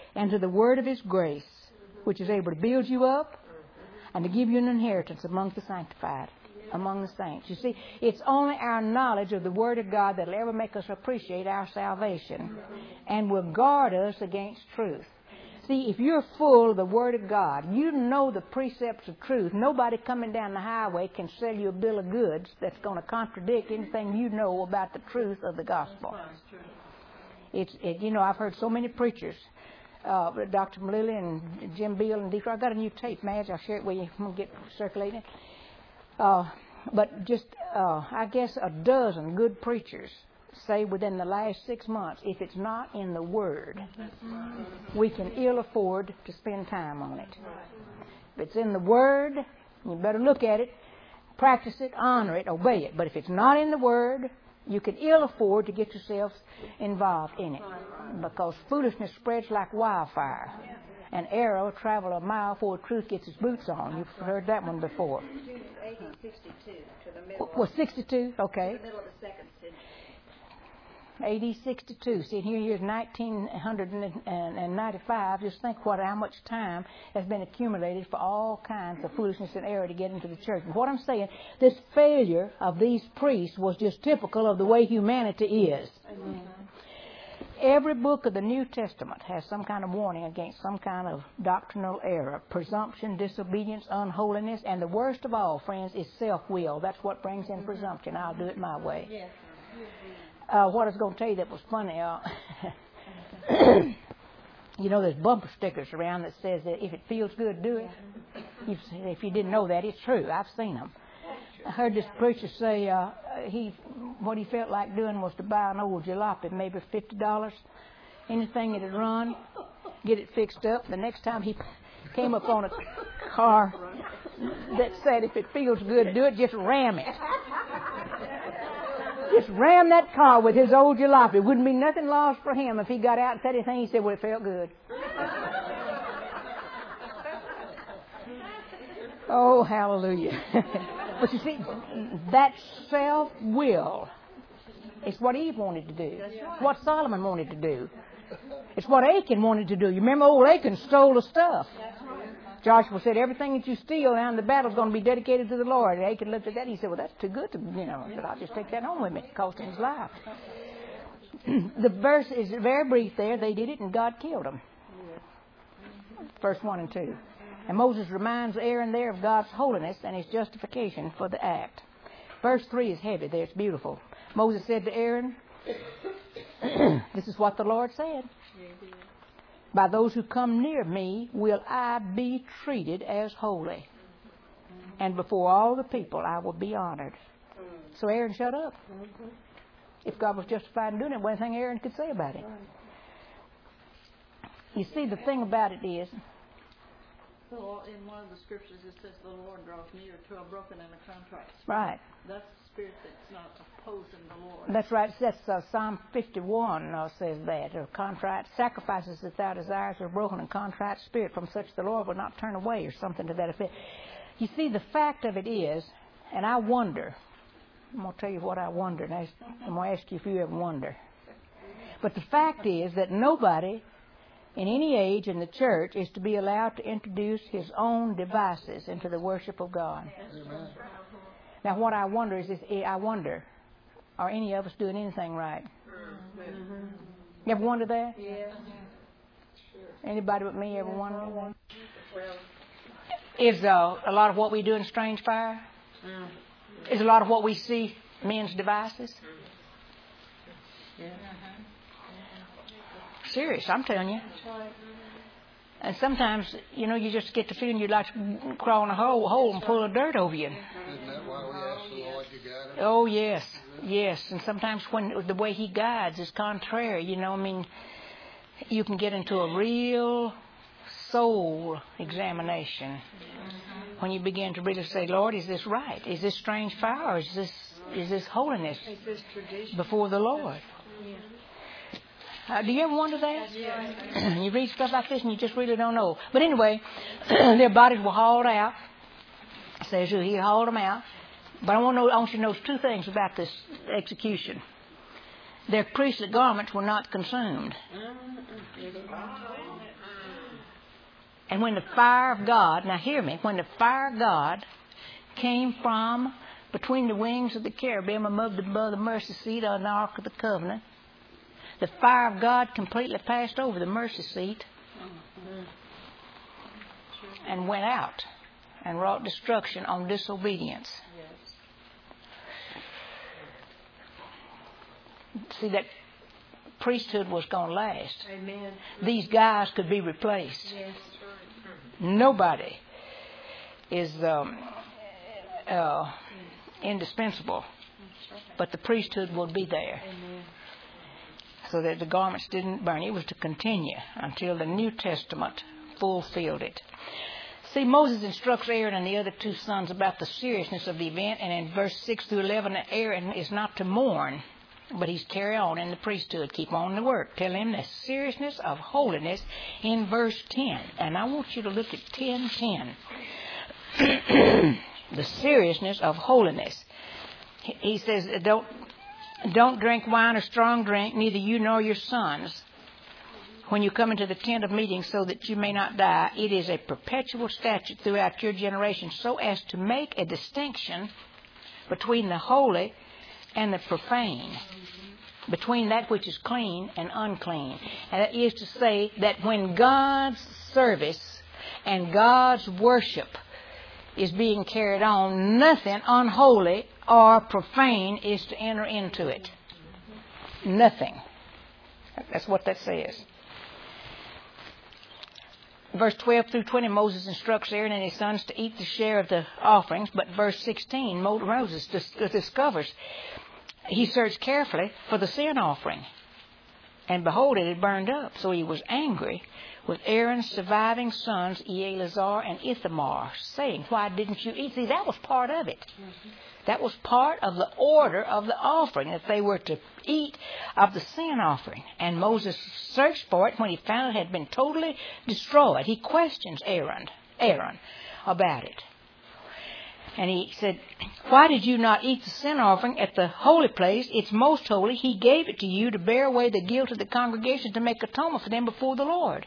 and to the word of his grace, which is able to build you up and to give you an inheritance among the sanctified, among the saints. You see, it's only our knowledge of the Word of God that will ever make us appreciate our salvation and will guard us against truth. See, if you're full of the Word of God, you know the precepts of truth. Nobody coming down the highway can sell you a bill of goods that's going to contradict anything you know about the truth of the gospel. It's, it, you know, I've heard so many preachers, uh, Doctor Malilly and Jim Beal and Detroit. I've got a new tape, Madge. I'll share it with you. I'm going to get circulating. Uh, but just, uh, I guess, a dozen good preachers say within the last six months, if it's not in the Word, we can ill afford to spend time on it. If it's in the Word, you better look at it, practice it, honor it, obey it. But if it's not in the Word, you can ill afford to get yourself involved in it, because foolishness spreads like wildfire. An arrow travels a mile before truth gets its boots on. You've heard that one before. A D sixty-two to the middle. Well, sixty-two, okay. To the middle of the second century. A D sixty-two. See, here here's nineteen ninety-five. Just think what how much time has been accumulated for all kinds of foolishness and error to get into the church. And what I'm saying, this failure of these priests was just typical of the way humanity is. Amen. Every book of the New Testament has some kind of warning against some kind of doctrinal error, presumption, disobedience, unholiness, and the worst of all, friends, is self-will. That's what brings in presumption. I'll do it my way. Yes. Uh, what I was going to tell you that was funny, uh, you know, there's bumper stickers around that says that if it feels good, do it. You've, if you didn't know that, it's true. I've seen them. I heard this preacher say uh, he what he felt like doing was to buy an old jalopy, maybe fifty dollars, anything that'd run, get it fixed up. The next time he came up on a car that said if it feels good, do it, just ram it. Just ram that car with his old jalopy. Wouldn't be nothing lost for him if he got out and said anything. He said, well, it felt good. Oh, hallelujah. But you see, that self-will is what Eve wanted to do. It's what Solomon wanted to do. It's what Achan wanted to do. You remember old Achan stole the stuff. Joshua said, everything that you steal now in the battle is going to be dedicated to the Lord. And Achan looked at that and he said, well, that's too good to, you know. He said, I'll just take that home with me. It cost him his life. The verse is very brief there. They did it and God killed them. Verse one and two. And Moses reminds Aaron there of God's holiness and his justification for the act. Verse three is heavy there. It's beautiful. Moses said to Aaron, this is what the Lord said. By those who come near me will I be treated as holy. And before all the people I will be honored. So Aaron shut up. If God was justified in doing it, one thing Aaron could say about it. You see, the thing about it is, So in one of the scriptures it says the Lord draws near to a broken and a contrite spirit. right. That's the spirit that's not opposing the Lord. That's right. That's uh, Psalm fifty-one uh, says that. Or contrite sacrifices that thou desires are broken and contrite spirit. From such the Lord will not turn away, or something to that effect. You see, the fact of it is, and I wonder, I'm going to tell you what I wonder, and I'm going to ask you if you ever wonder. But the fact is that nobody in any age in the church is to be allowed to introduce his own devices into the worship of God. Amen. Now, what I wonder is, this, I wonder, are any of us doing anything right? Mm-hmm. You ever wonder that? Yes. Anybody but me ever wonder that? Is uh, a lot of what we do in Strange Fire? Mm. Is a lot of what we see men's devices? Yeah. Serious, I'm telling you. And sometimes, you know, you just get the feeling you'd like to crawl in a hole, hole and pull the dirt over you. Isn't that why we ask the Lord to guide us? Oh, yes, yes. And sometimes when the way he guides is contrary, you know, I mean, you can get into a real soul examination when you begin to really say, Lord, is this right? Is this strange fire? Or is this is this holiness before the Lord? Uh, do you ever wonder that? Yeah. You read stuff like this and you just really don't know. But anyway, their bodies were hauled out. It says he hauled them out. But I want, to know, I want you to notice two things about this execution. Their priestly garments were not consumed. And when the fire of God, now hear me, when the fire of God came from between the wings of the cherubim above the, above the mercy seat on the Ark of the Covenant, the fire of God completely passed over the mercy seat and went out and wrought destruction on disobedience. See, that priesthood was going to last. Amen. These guys could be replaced. Yes. Nobody is um, uh, indispensable, but the priesthood will be there. Amen. So that the garments didn't burn. It was to continue until the New Testament fulfilled it. See, Moses instructs Aaron and the other two sons about the seriousness of the event, and in verse six through eleven, Aaron is not to mourn, but he's to carry on in the priesthood, keep on the work. Tell him the seriousness of holiness in verse ten. And I want you to look at ten ten. The seriousness of holiness. He says, don't, don't drink wine or strong drink, neither you nor your sons, when you come into the tent of meeting, so that you may not die. It is a perpetual statute throughout your generation, so as to make a distinction between the holy and the profane, between that which is clean and unclean. And that is to say that when God's service and God's worship is being carried on, nothing unholy or profane is to enter into it. Nothing. That's what that says. Verse twelve through twenty, Moses instructs Aaron and his sons to eat the share of the offerings. But verse sixteen, Moses discovers he searched carefully for the sin offering. And behold, it had burned up. So he was angry with Aaron's surviving sons, Eleazar and Ithamar, saying, why didn't you eat? See, that was part of it. Mm-hmm. That was part of the order of the offering, that they were to eat of the sin offering. And Moses searched for it when he found it had been totally destroyed. He questions Aaron, Aaron about it. And he said, why did you not eat the sin offering at the holy place? It's most holy. He gave it to you to bear away the guilt of the congregation, to make atonement for them before the Lord.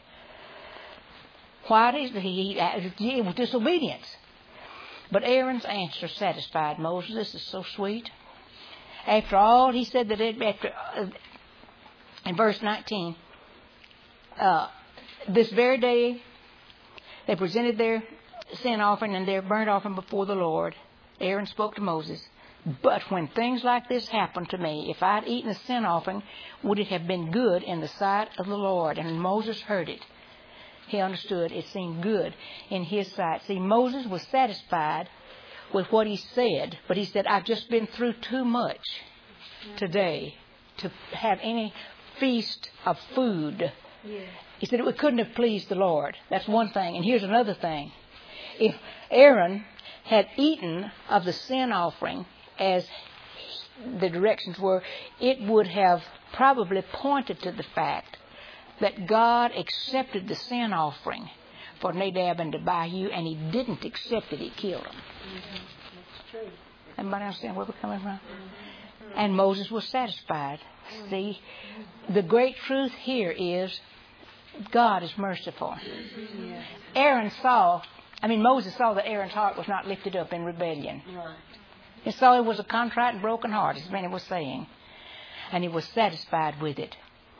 Why did he? It was disobedience. But Aaron's answer satisfied Moses. This is so sweet. After all, he said that it, after, uh, in verse nineteen, uh, this very day they presented their sin offering and their burnt offering before the Lord. Aaron spoke to Moses, but when things like this happened to me, if I had eaten a sin offering, would it have been good in the sight of the Lord? And when Moses heard it, he understood it seemed good in his sight. See, Moses was satisfied with what he said, but he said, I've just been through too much today to have any feast of food. Yeah. He said it couldn't have pleased the Lord. That's one thing. And here's another thing. If Aaron had eaten of the sin offering as the directions were, it would have probably pointed to the fact that God accepted the sin offering for Nadab and Abihu, and he didn't accept it. He killed them. Mm-hmm. That's true. Everybody understand where we're coming from? Mm-hmm. And Moses was satisfied. Mm-hmm. See, the great truth here is God is merciful. Mm-hmm. Aaron saw, I mean, Moses saw that Aaron's heart was not lifted up in rebellion. Right. He saw it was a contrite and broken heart, as many were saying. And he was satisfied with it.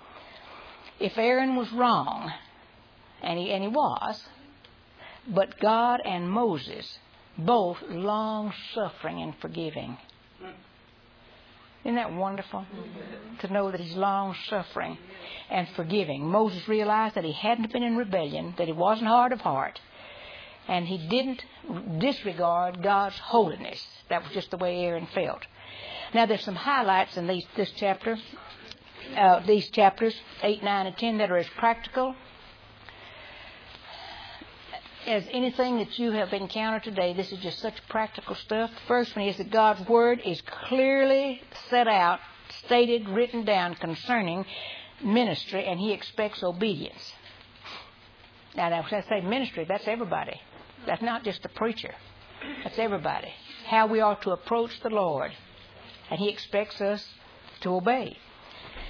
If Aaron was wrong, and he, and he was, but God and Moses, both long-suffering and forgiving. Isn't that wonderful? Mm-hmm. To know that he's long-suffering and forgiving. Moses realized that he hadn't been in rebellion, that he wasn't hard of heart, and he didn't disregard God's holiness. That was just the way Aaron felt. Now, there's some highlights in these, this chapter. Uh, these chapters, eight, nine, and ten, that are as practical as anything that you have encountered today. This is just such practical stuff. The first one is that God's Word is clearly set out, stated, written down concerning ministry, and He expects obedience. Now, when I say ministry, that's everybody. That's not just the preacher. That's everybody. How we are to approach the Lord, and He expects us to obey.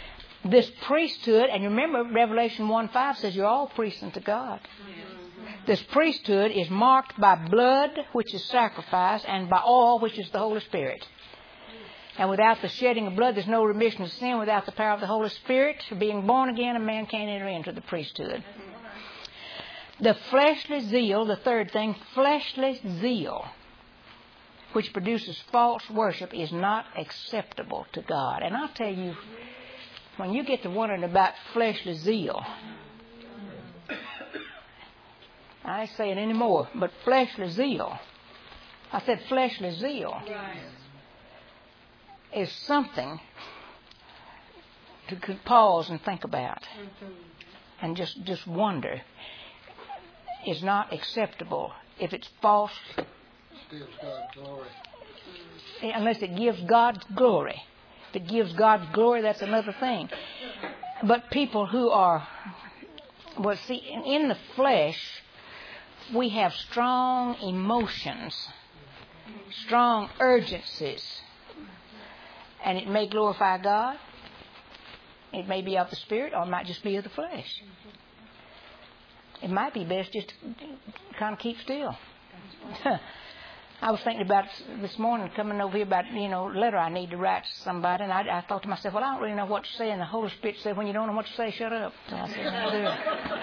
This priesthood, and remember Revelation one five says you're all priests unto God. Mm-hmm. This priesthood is marked by blood, which is sacrifice, and by oil, which is the Holy Spirit. And without the shedding of blood, there's no remission of sin. Without the power of the Holy Spirit, being born again, a man can't enter into the priesthood. The fleshly zeal, the third thing, fleshly zeal, which produces false worship, is not acceptable to God. And I'll tell you, when you get to wondering about fleshly zeal, I ain't saying any more, but fleshly zeal, I said fleshly zeal, is something to pause and think about and just, just wonder. Is not acceptable if it's false. Gives God glory. Unless it gives God glory. If it gives God glory, that's another thing. But people who are, well, see, in the flesh, we have strong emotions, strong urgencies, and it may glorify God. It may be of the Spirit, or it might just be of the flesh. It might be best just to kind of keep still. I was thinking about this morning, coming over here about, you know, a letter I need to write to somebody, and I, I thought to myself, well, I don't really know what to say, and the Holy Spirit said, when you don't know what to say, shut up. So I said, I'll do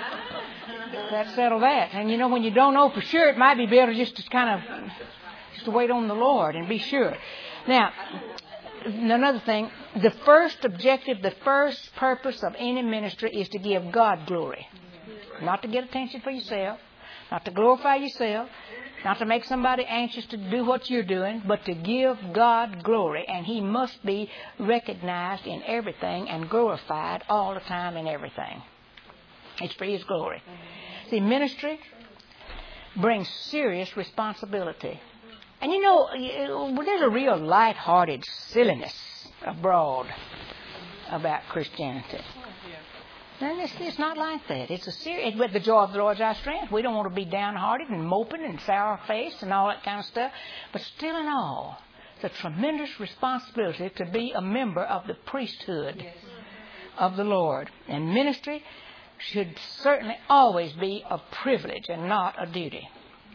it. That settled that. And, you know, when you don't know for sure, it might be better just to kind of, just to wait on the Lord and be sure. Now, another thing, the first objective, the first purpose of any ministry is to give God glory. Not to get attention for yourself, not to glorify yourself, not to make somebody anxious to do what you're doing, but to give God glory. And He must be recognized in everything and glorified all the time in everything. It's for His glory. See, ministry brings serious responsibility. And you know, there's a real light-hearted silliness abroad about Christianity. And it's, it's not like that. It's a serious. But the joy of the Lord is our strength. We don't want to be downhearted and moping and sour-faced and all that kind of stuff. But still in all, it's a tremendous responsibility to be a member of the priesthood of the Lord. And ministry should certainly always be a privilege and not a duty.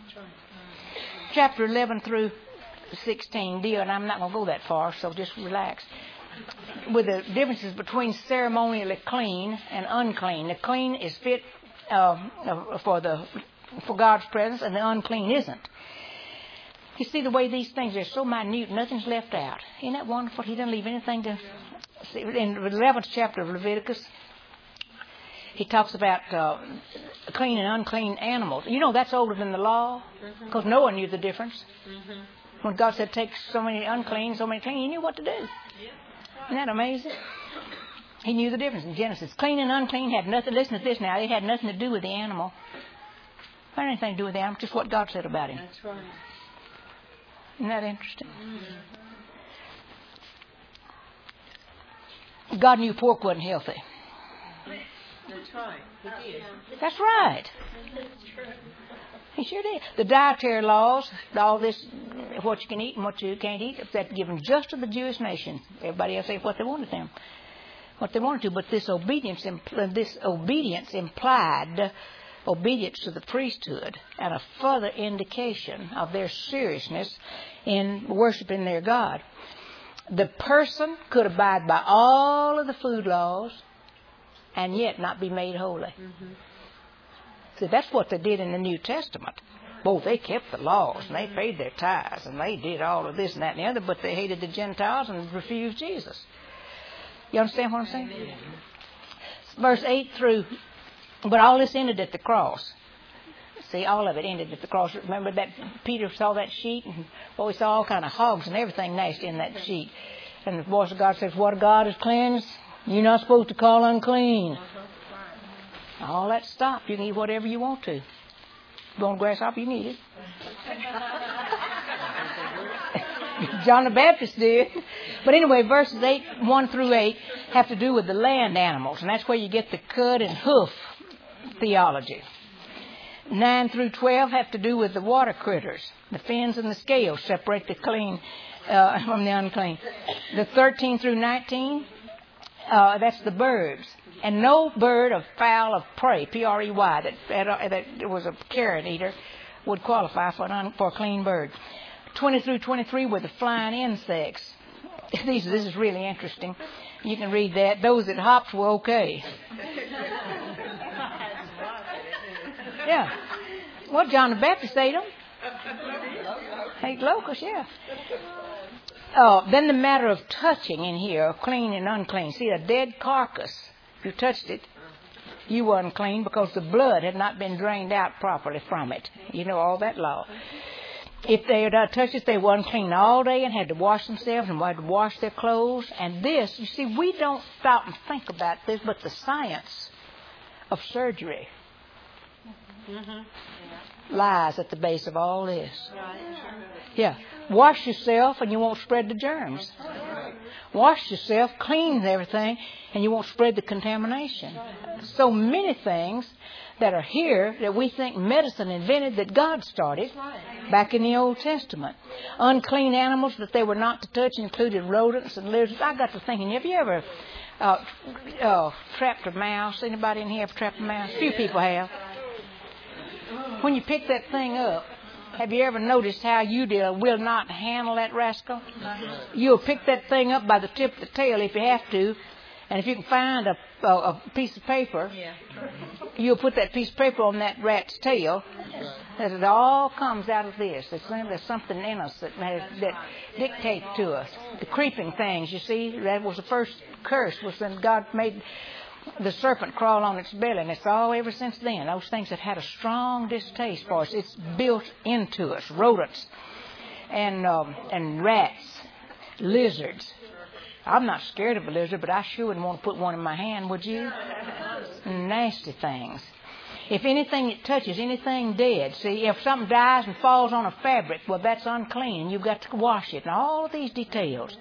Chapter eleven through sixteen deal, and I'm not going to go that far, so just relax. With the differences between ceremonially clean and unclean. The clean is fit uh, for the for God's presence, and the unclean isn't. You see the way these things are so minute, nothing's left out. Isn't that wonderful? He doesn't leave anything to see. In the eleventh chapter of Leviticus, he talks about uh, clean and unclean animals. You know that's older than the law, because no one knew the difference. When God said take so many unclean, so many clean, He knew what to do. Isn't that amazing? He knew the difference in Genesis. Clean and unclean had nothing. Listen to this now. It had nothing to do with the animal. It had anything to do with the animal. Just what God said about him. That's right. Isn't that interesting? Mm-hmm. God knew pork wasn't healthy. That's right. He did. That's right. He sure did. The dietary laws, all this, what you can eat and what you can't eat, that's given just to the Jewish nation. Everybody else ate what they wanted them, what they wanted to. But this obedience, impl- this obedience implied obedience to the priesthood, and a further indication of their seriousness in worshiping their God. The person could abide by all of the food laws and yet not be made holy. Mm-hmm. See, that's what they did in the New Testament. Boy, they kept the laws, and they paid their tithes, and they did all of this and that and the other, but they hated the Gentiles and refused Jesus. You understand what I'm saying? Amen. Verse eight through, but all this ended at the cross. See, all of it ended at the cross. Remember that Peter saw that sheet, and boy, he saw all kind of hogs and everything nasty in that sheet. And the voice of God says, what God has cleansed, you're not supposed to call unclean. All that stopped. You can eat whatever you want to. You want grasshopper, you can eat it. John the Baptist did. But anyway, verses eight, one through eight have to do with the land animals, and that's where you get the cud and hoof theology. nine through twelve have to do with the water critters. The fins and the scales separate the clean uh, from the unclean. The thirteen through nineteen, uh, that's the birds. And no bird of fowl of prey, P R E Y, that, that, that was a carrion eater, would qualify for, an un, for a clean bird. twenty through twenty-three were the flying insects. These, this is really interesting. You can read that. Those that hopped were okay. Yeah. Well, John the Baptist ate them. Ate locusts, yeah. Oh, then the matter of touching in here, of clean and unclean. See, a dead carcass, if you touched it, you were unclean because the blood had not been drained out properly from it. You know all that law. If they had touched it, they were unclean all day and had to wash themselves and had to wash their clothes. And this, you see, we don't stop and think about this, but the science of surgery mm-hmm. lies at the base of all this. Yeah. Wash yourself and you won't spread the germs. Wash yourself, clean everything, and you won't spread the contamination. So many things that are here that we think medicine invented that God started back in the Old Testament. Unclean animals that they were not to touch included rodents and lizards. I got to thinking, have you ever uh, uh, trapped a mouse? Anybody in here have trapped a mouse? A few people have. When you pick that thing up, have you ever noticed how you deal, will not handle that rascal? You'll pick that thing up by the tip of the tail if you have to. And if you can find a, a, a piece of paper, yeah. you'll put that piece of paper on that rat's tail. That it all comes out of this. It's, there's something in us that, has, that dictates to us. The creeping things, you see, that was the first curse, was when God made the serpent crawl on its belly. And it's all ever since then. Those things have had a strong distaste for us. It's built into us. Rodents and um, and rats, lizards. I'm not scared of a lizard, but I sure wouldn't want to put one in my hand, would you? Nasty things. If anything that touches anything dead, see, if something dies and falls on a fabric, well, that's unclean. You've got to wash it. And all of these details.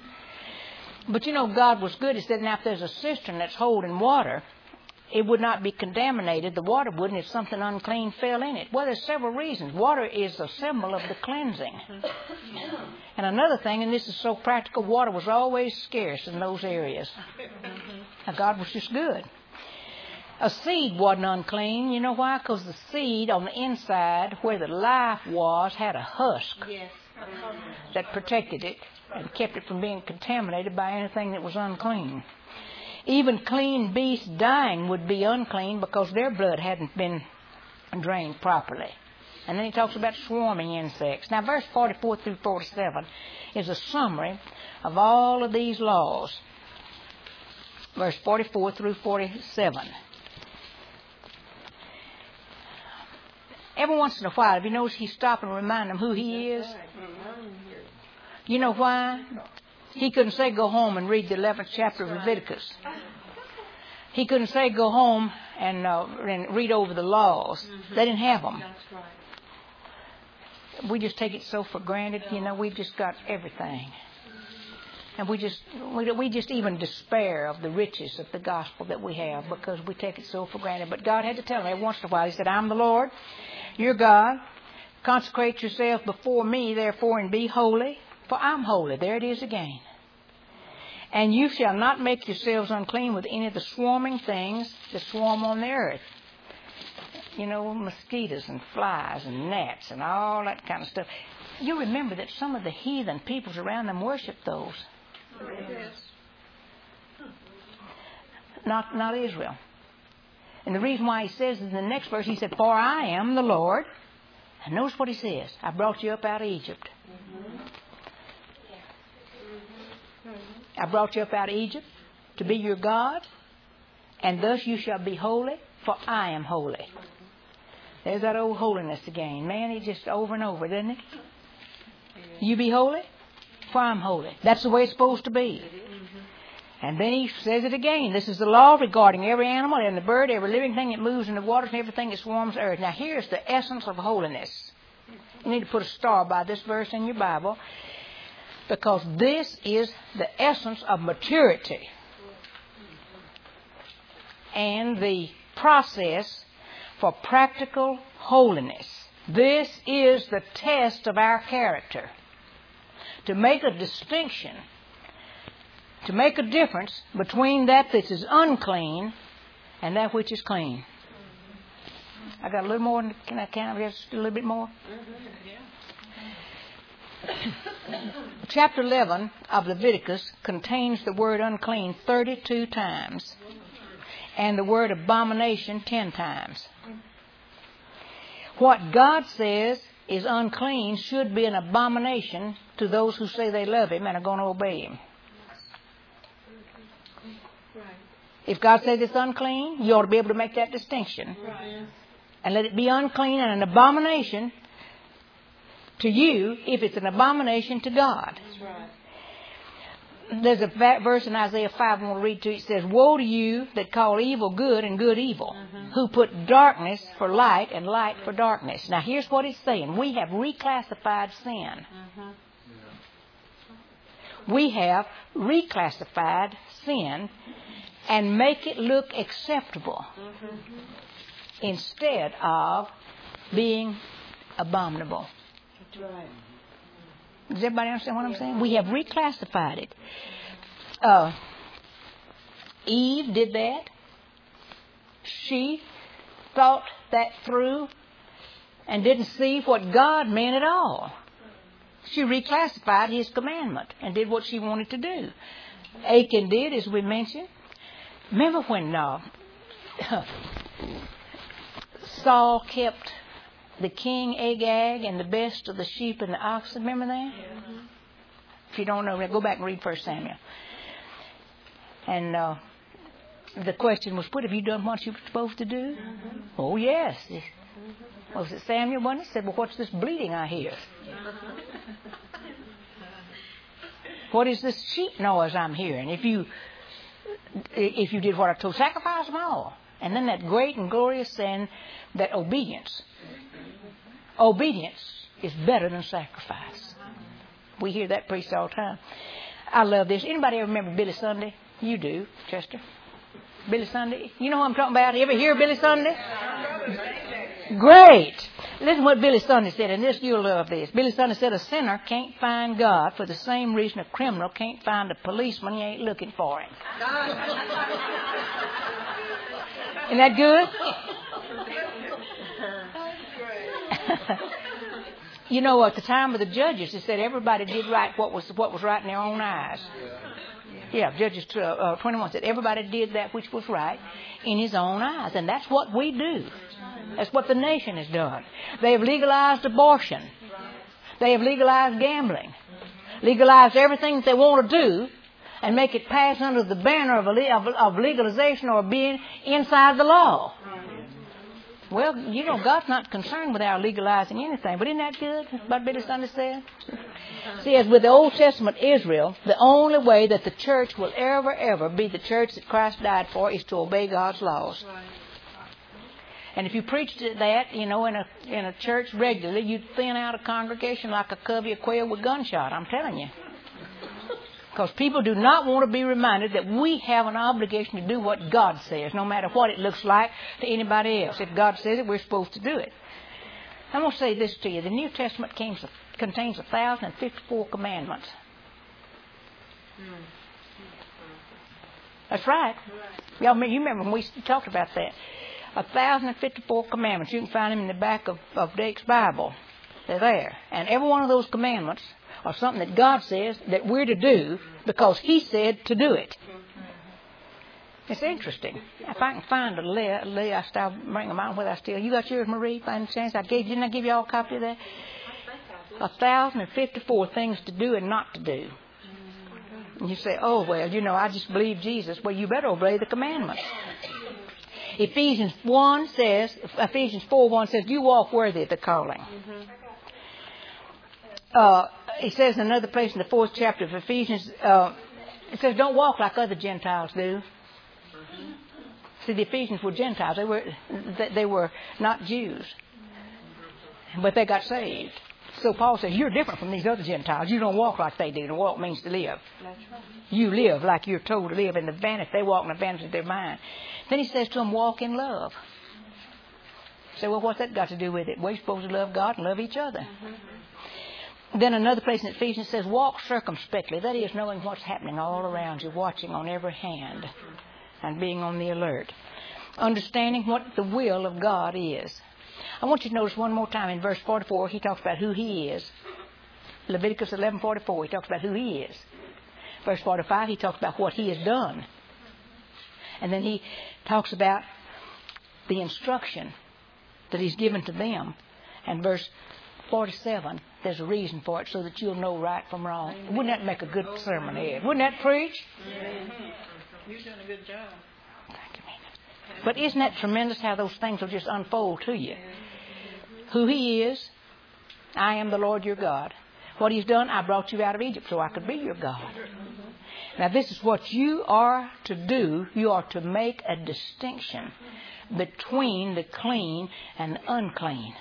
But you know, God was good. He said, now if there's a cistern that's holding water, it would not be contaminated. The water wouldn't if something unclean fell in it. Well, there's several reasons. Water is a symbol of the cleansing. And another thing, and this is so practical, water was always scarce in those areas. Now, God was just good. A seed wasn't unclean. You know why? Because the seed on the inside, where the life was, had a husk that protected it and kept it from being contaminated by anything that was unclean. Even clean beasts dying would be unclean because their blood hadn't been drained properly. And then he talks about swarming insects. Now, verse forty-four through forty-seven is a summary of all of these laws. Verse forty-four through forty-seven. Every once in a while, have you noticed he stopped and remind them who he is? You know why? He couldn't say go home and read the eleventh chapter of Leviticus. He couldn't say go home and, uh, and read over the laws. Mm-hmm. They didn't have them. That's right. We just take it so for granted. You know, we've just got everything. And we just we, we just even despair of the riches of the gospel that we have because we take it so for granted. But God had to tell me every once in a while. He said, I'm the Lord, your God. Consecrate yourself before me, therefore, and be holy. For I'm holy. There it is again. And you shall not make yourselves unclean with any of the swarming things that swarm on the earth. You know, mosquitoes and flies and gnats and all that kind of stuff. You remember that some of the heathen peoples around them worship those. Yes. Not, not Israel. And the reason why he says in the next verse, he said, for I am the Lord. And notice what he says. I brought you up out of Egypt. Mm-hmm. I brought you up out of Egypt to be your God, and thus you shall be holy, for I am holy. There's that old holiness again. Man, it's just over and over, doesn't it? You be holy, for I'm holy. That's the way it's supposed to be. And then he says it again. This is the law regarding every animal and the bird, every living thing that moves in the waters, and everything that swarms the earth. Now, here's the essence of holiness. You need to put a star by this verse in your Bible. Because this is the essence of maturity and the process for practical holiness. This is the test of our character. To make a distinction, to make a difference between that that is unclean and that which is clean. I got a little more. Can I count just a little bit more? Chapter eleven of Leviticus contains the word unclean thirty-two times and the word abomination ten times. What God says is unclean should be an abomination to those who say they love Him and are going to obey Him. If God says it's unclean, you ought to be able to make that distinction. And let it be unclean and an abomination to you if it's an abomination to God. There's a verse in Isaiah five I want to read to you. It says, woe to you that call evil good and good evil, mm-hmm. who put darkness for light and light for darkness. Now here's what it's saying. We have reclassified sin. Mm-hmm. We have reclassified sin and make it look acceptable mm-hmm. instead of being abominable. That's right. Does everybody understand what I'm saying? We have reclassified it. Uh, Eve did that. She thought that through and didn't see what God meant at all. She reclassified His commandment and did what she wanted to do. Achan did, as we mentioned. Remember when uh, Saul kept the king Agag and the best of the sheep and the oxen? Remember that? Mm-hmm. If you don't know, go back and read First Samuel. And uh, the question was put, have you done what you were supposed to do? Mm-hmm. Oh, yes. Mm-hmm. Was it Samuel? One said, well, what's this bleating I hear? What is this sheep noise I'm hearing? If you if you did what I told, sacrifice them all. And then that great and glorious sin, that obedience. Obedience is better than sacrifice. We hear that preached all the time. I love this. Anybody ever remember Billy Sunday? You do, Chester. Billy Sunday. You know what I'm talking about? You ever hear Billy Sunday? Great. Listen what Billy Sunday said, and this you'll love this. Billy Sunday said a sinner can't find God for the same reason a criminal can't find a policeman. He ain't looking for him. Isn't that good? You know, at the time of the judges, it said everybody did right what was what was right in their own eyes. Yeah, Judges uh, twenty-one said everybody did that which was right in his own eyes. And that's what we do. That's what the nation has done. They have legalized abortion. They have legalized gambling. Legalized everything that they want to do and make it pass under the banner of, of, of legalization or being inside the law. Well, you know, God's not concerned with our legalizing anything. But isn't that good, what Billy Sunday said? See, as with the Old Testament Israel, the only way that the church will ever, ever be the church that Christ died for is to obey God's laws. And if you preached that, you know, in a in a church regularly, you'd thin out a congregation like a covey of quail with gunshot, I'm telling you. Because people do not want to be reminded that we have an obligation to do what God says, no matter what it looks like to anybody else. If God says it, we're supposed to do it. I'm going to say this to you. The New Testament contains one thousand fifty-four commandments. That's right. Y'all, you remember when we talked about that. one thousand fifty-four commandments. You can find them in the back of, of Dake's Bible. They're there. And every one of those commandments are something that God says that we're to do because He said to do it. It's interesting. If I can find a Leah, Leah I still bring them out with I still. You got yours, Marie, by any chance? I gave, didn't I give you all a copy of that? one thousand fifty-four things to do and not to do. And you say, oh, well, you know, I just believe Jesus. Well, you better obey the commandments. Ephesians one says, Ephesians four one says, you walk worthy of the calling. Uh, it says in another place in the fourth chapter of Ephesians, uh, it says, don't walk like other Gentiles do. Mm-hmm. See, the Ephesians were Gentiles. They were they were not Jews. But they got saved. So Paul says, you're different from these other Gentiles. You don't walk like they do. To walk means to live. That's right. You live like you're told to live in the vanity. They walk in the vanity of their mind. Then he says to them, walk in love. You say, well, what's that got to do with it? We're supposed to love God and love each other. Mm-hmm. Then another place in Ephesians says, walk circumspectly. That is, knowing what's happening all around you, watching on every hand and being on the alert. understanding what the will of God is. I want you to notice one more time in verse forty-four, he talks about who he is. Leviticus eleven forty-four, he talks about who he is. Verse forty-five, he talks about what he has done. And then he talks about the instruction that he's given to them. And verse forty-seven, there's a reason for it so that you'll know right from wrong. Wouldn't that make a good sermon, Ed? Wouldn't that preach? You're doing a good job. Thank you, man. But isn't that tremendous how those things will just unfold to you? Who he is, I am the Lord your God. What he's done, I brought you out of Egypt so I could be your God. Now this is what you are to do. You are to make a distinction between the clean and the unclean.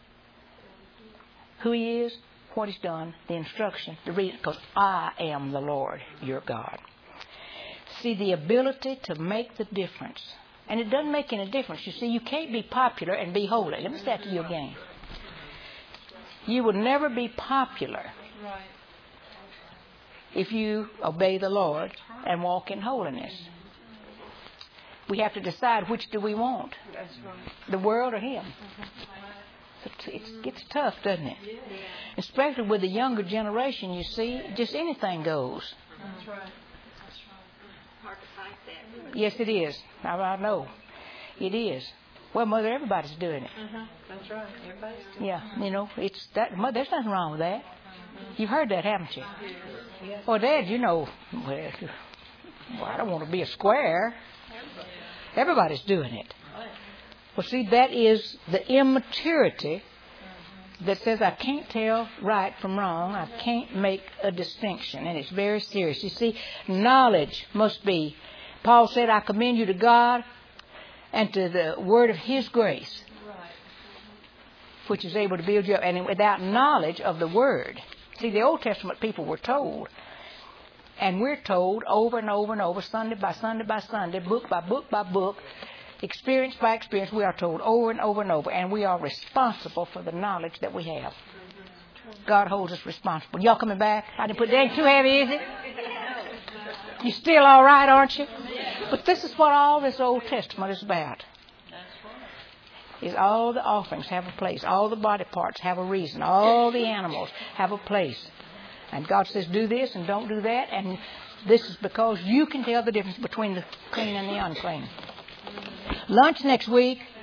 Who he is, what he's done, the instruction, the reason, because I am the Lord your God. See, the ability to make the difference. And it doesn't make any difference. You see, you can't be popular and be holy. Let me say that to you again. You will never be popular Right. if you obey the Lord and walk in holiness. We have to decide which do we want, That's right. the world or him. It gets tough, doesn't it? Especially with the younger generation, you see, just anything goes. That's right. Hard to fight that. Yes, it is. I, I know. It is. Well, Mother, everybody's doing it. Uh-huh. That's right. Everybody's doing Yeah, you know, it's that. Mother, there's nothing wrong with that. You've heard that, haven't you? Yes. Well, Dad, you know, well, well, I don't want to be a square. Everybody's doing it. Well, see, that is the immaturity that says I can't tell right from wrong. I can't make a distinction, and it's very serious. You see, knowledge must be. Paul said, I commend you to God and to the word of his grace, which is able to build you up. And without knowledge of the word. See, the Old Testament people were told. And we're told over and over and over, Sunday by Sunday by Sunday, book by book by book, experience by experience, we are told over and over and over. And we are responsible for the knowledge that we have. God holds us responsible. Y'all coming back? I didn't put that in too heavy, is it? You still all right, aren't you? But this is what all this Old Testament is about. Is all the offerings have a place. All the body parts have a reason. All the animals have a place. And God says, do this and don't do that. And this is because you can tell the difference between the clean and the unclean. Lunch next week.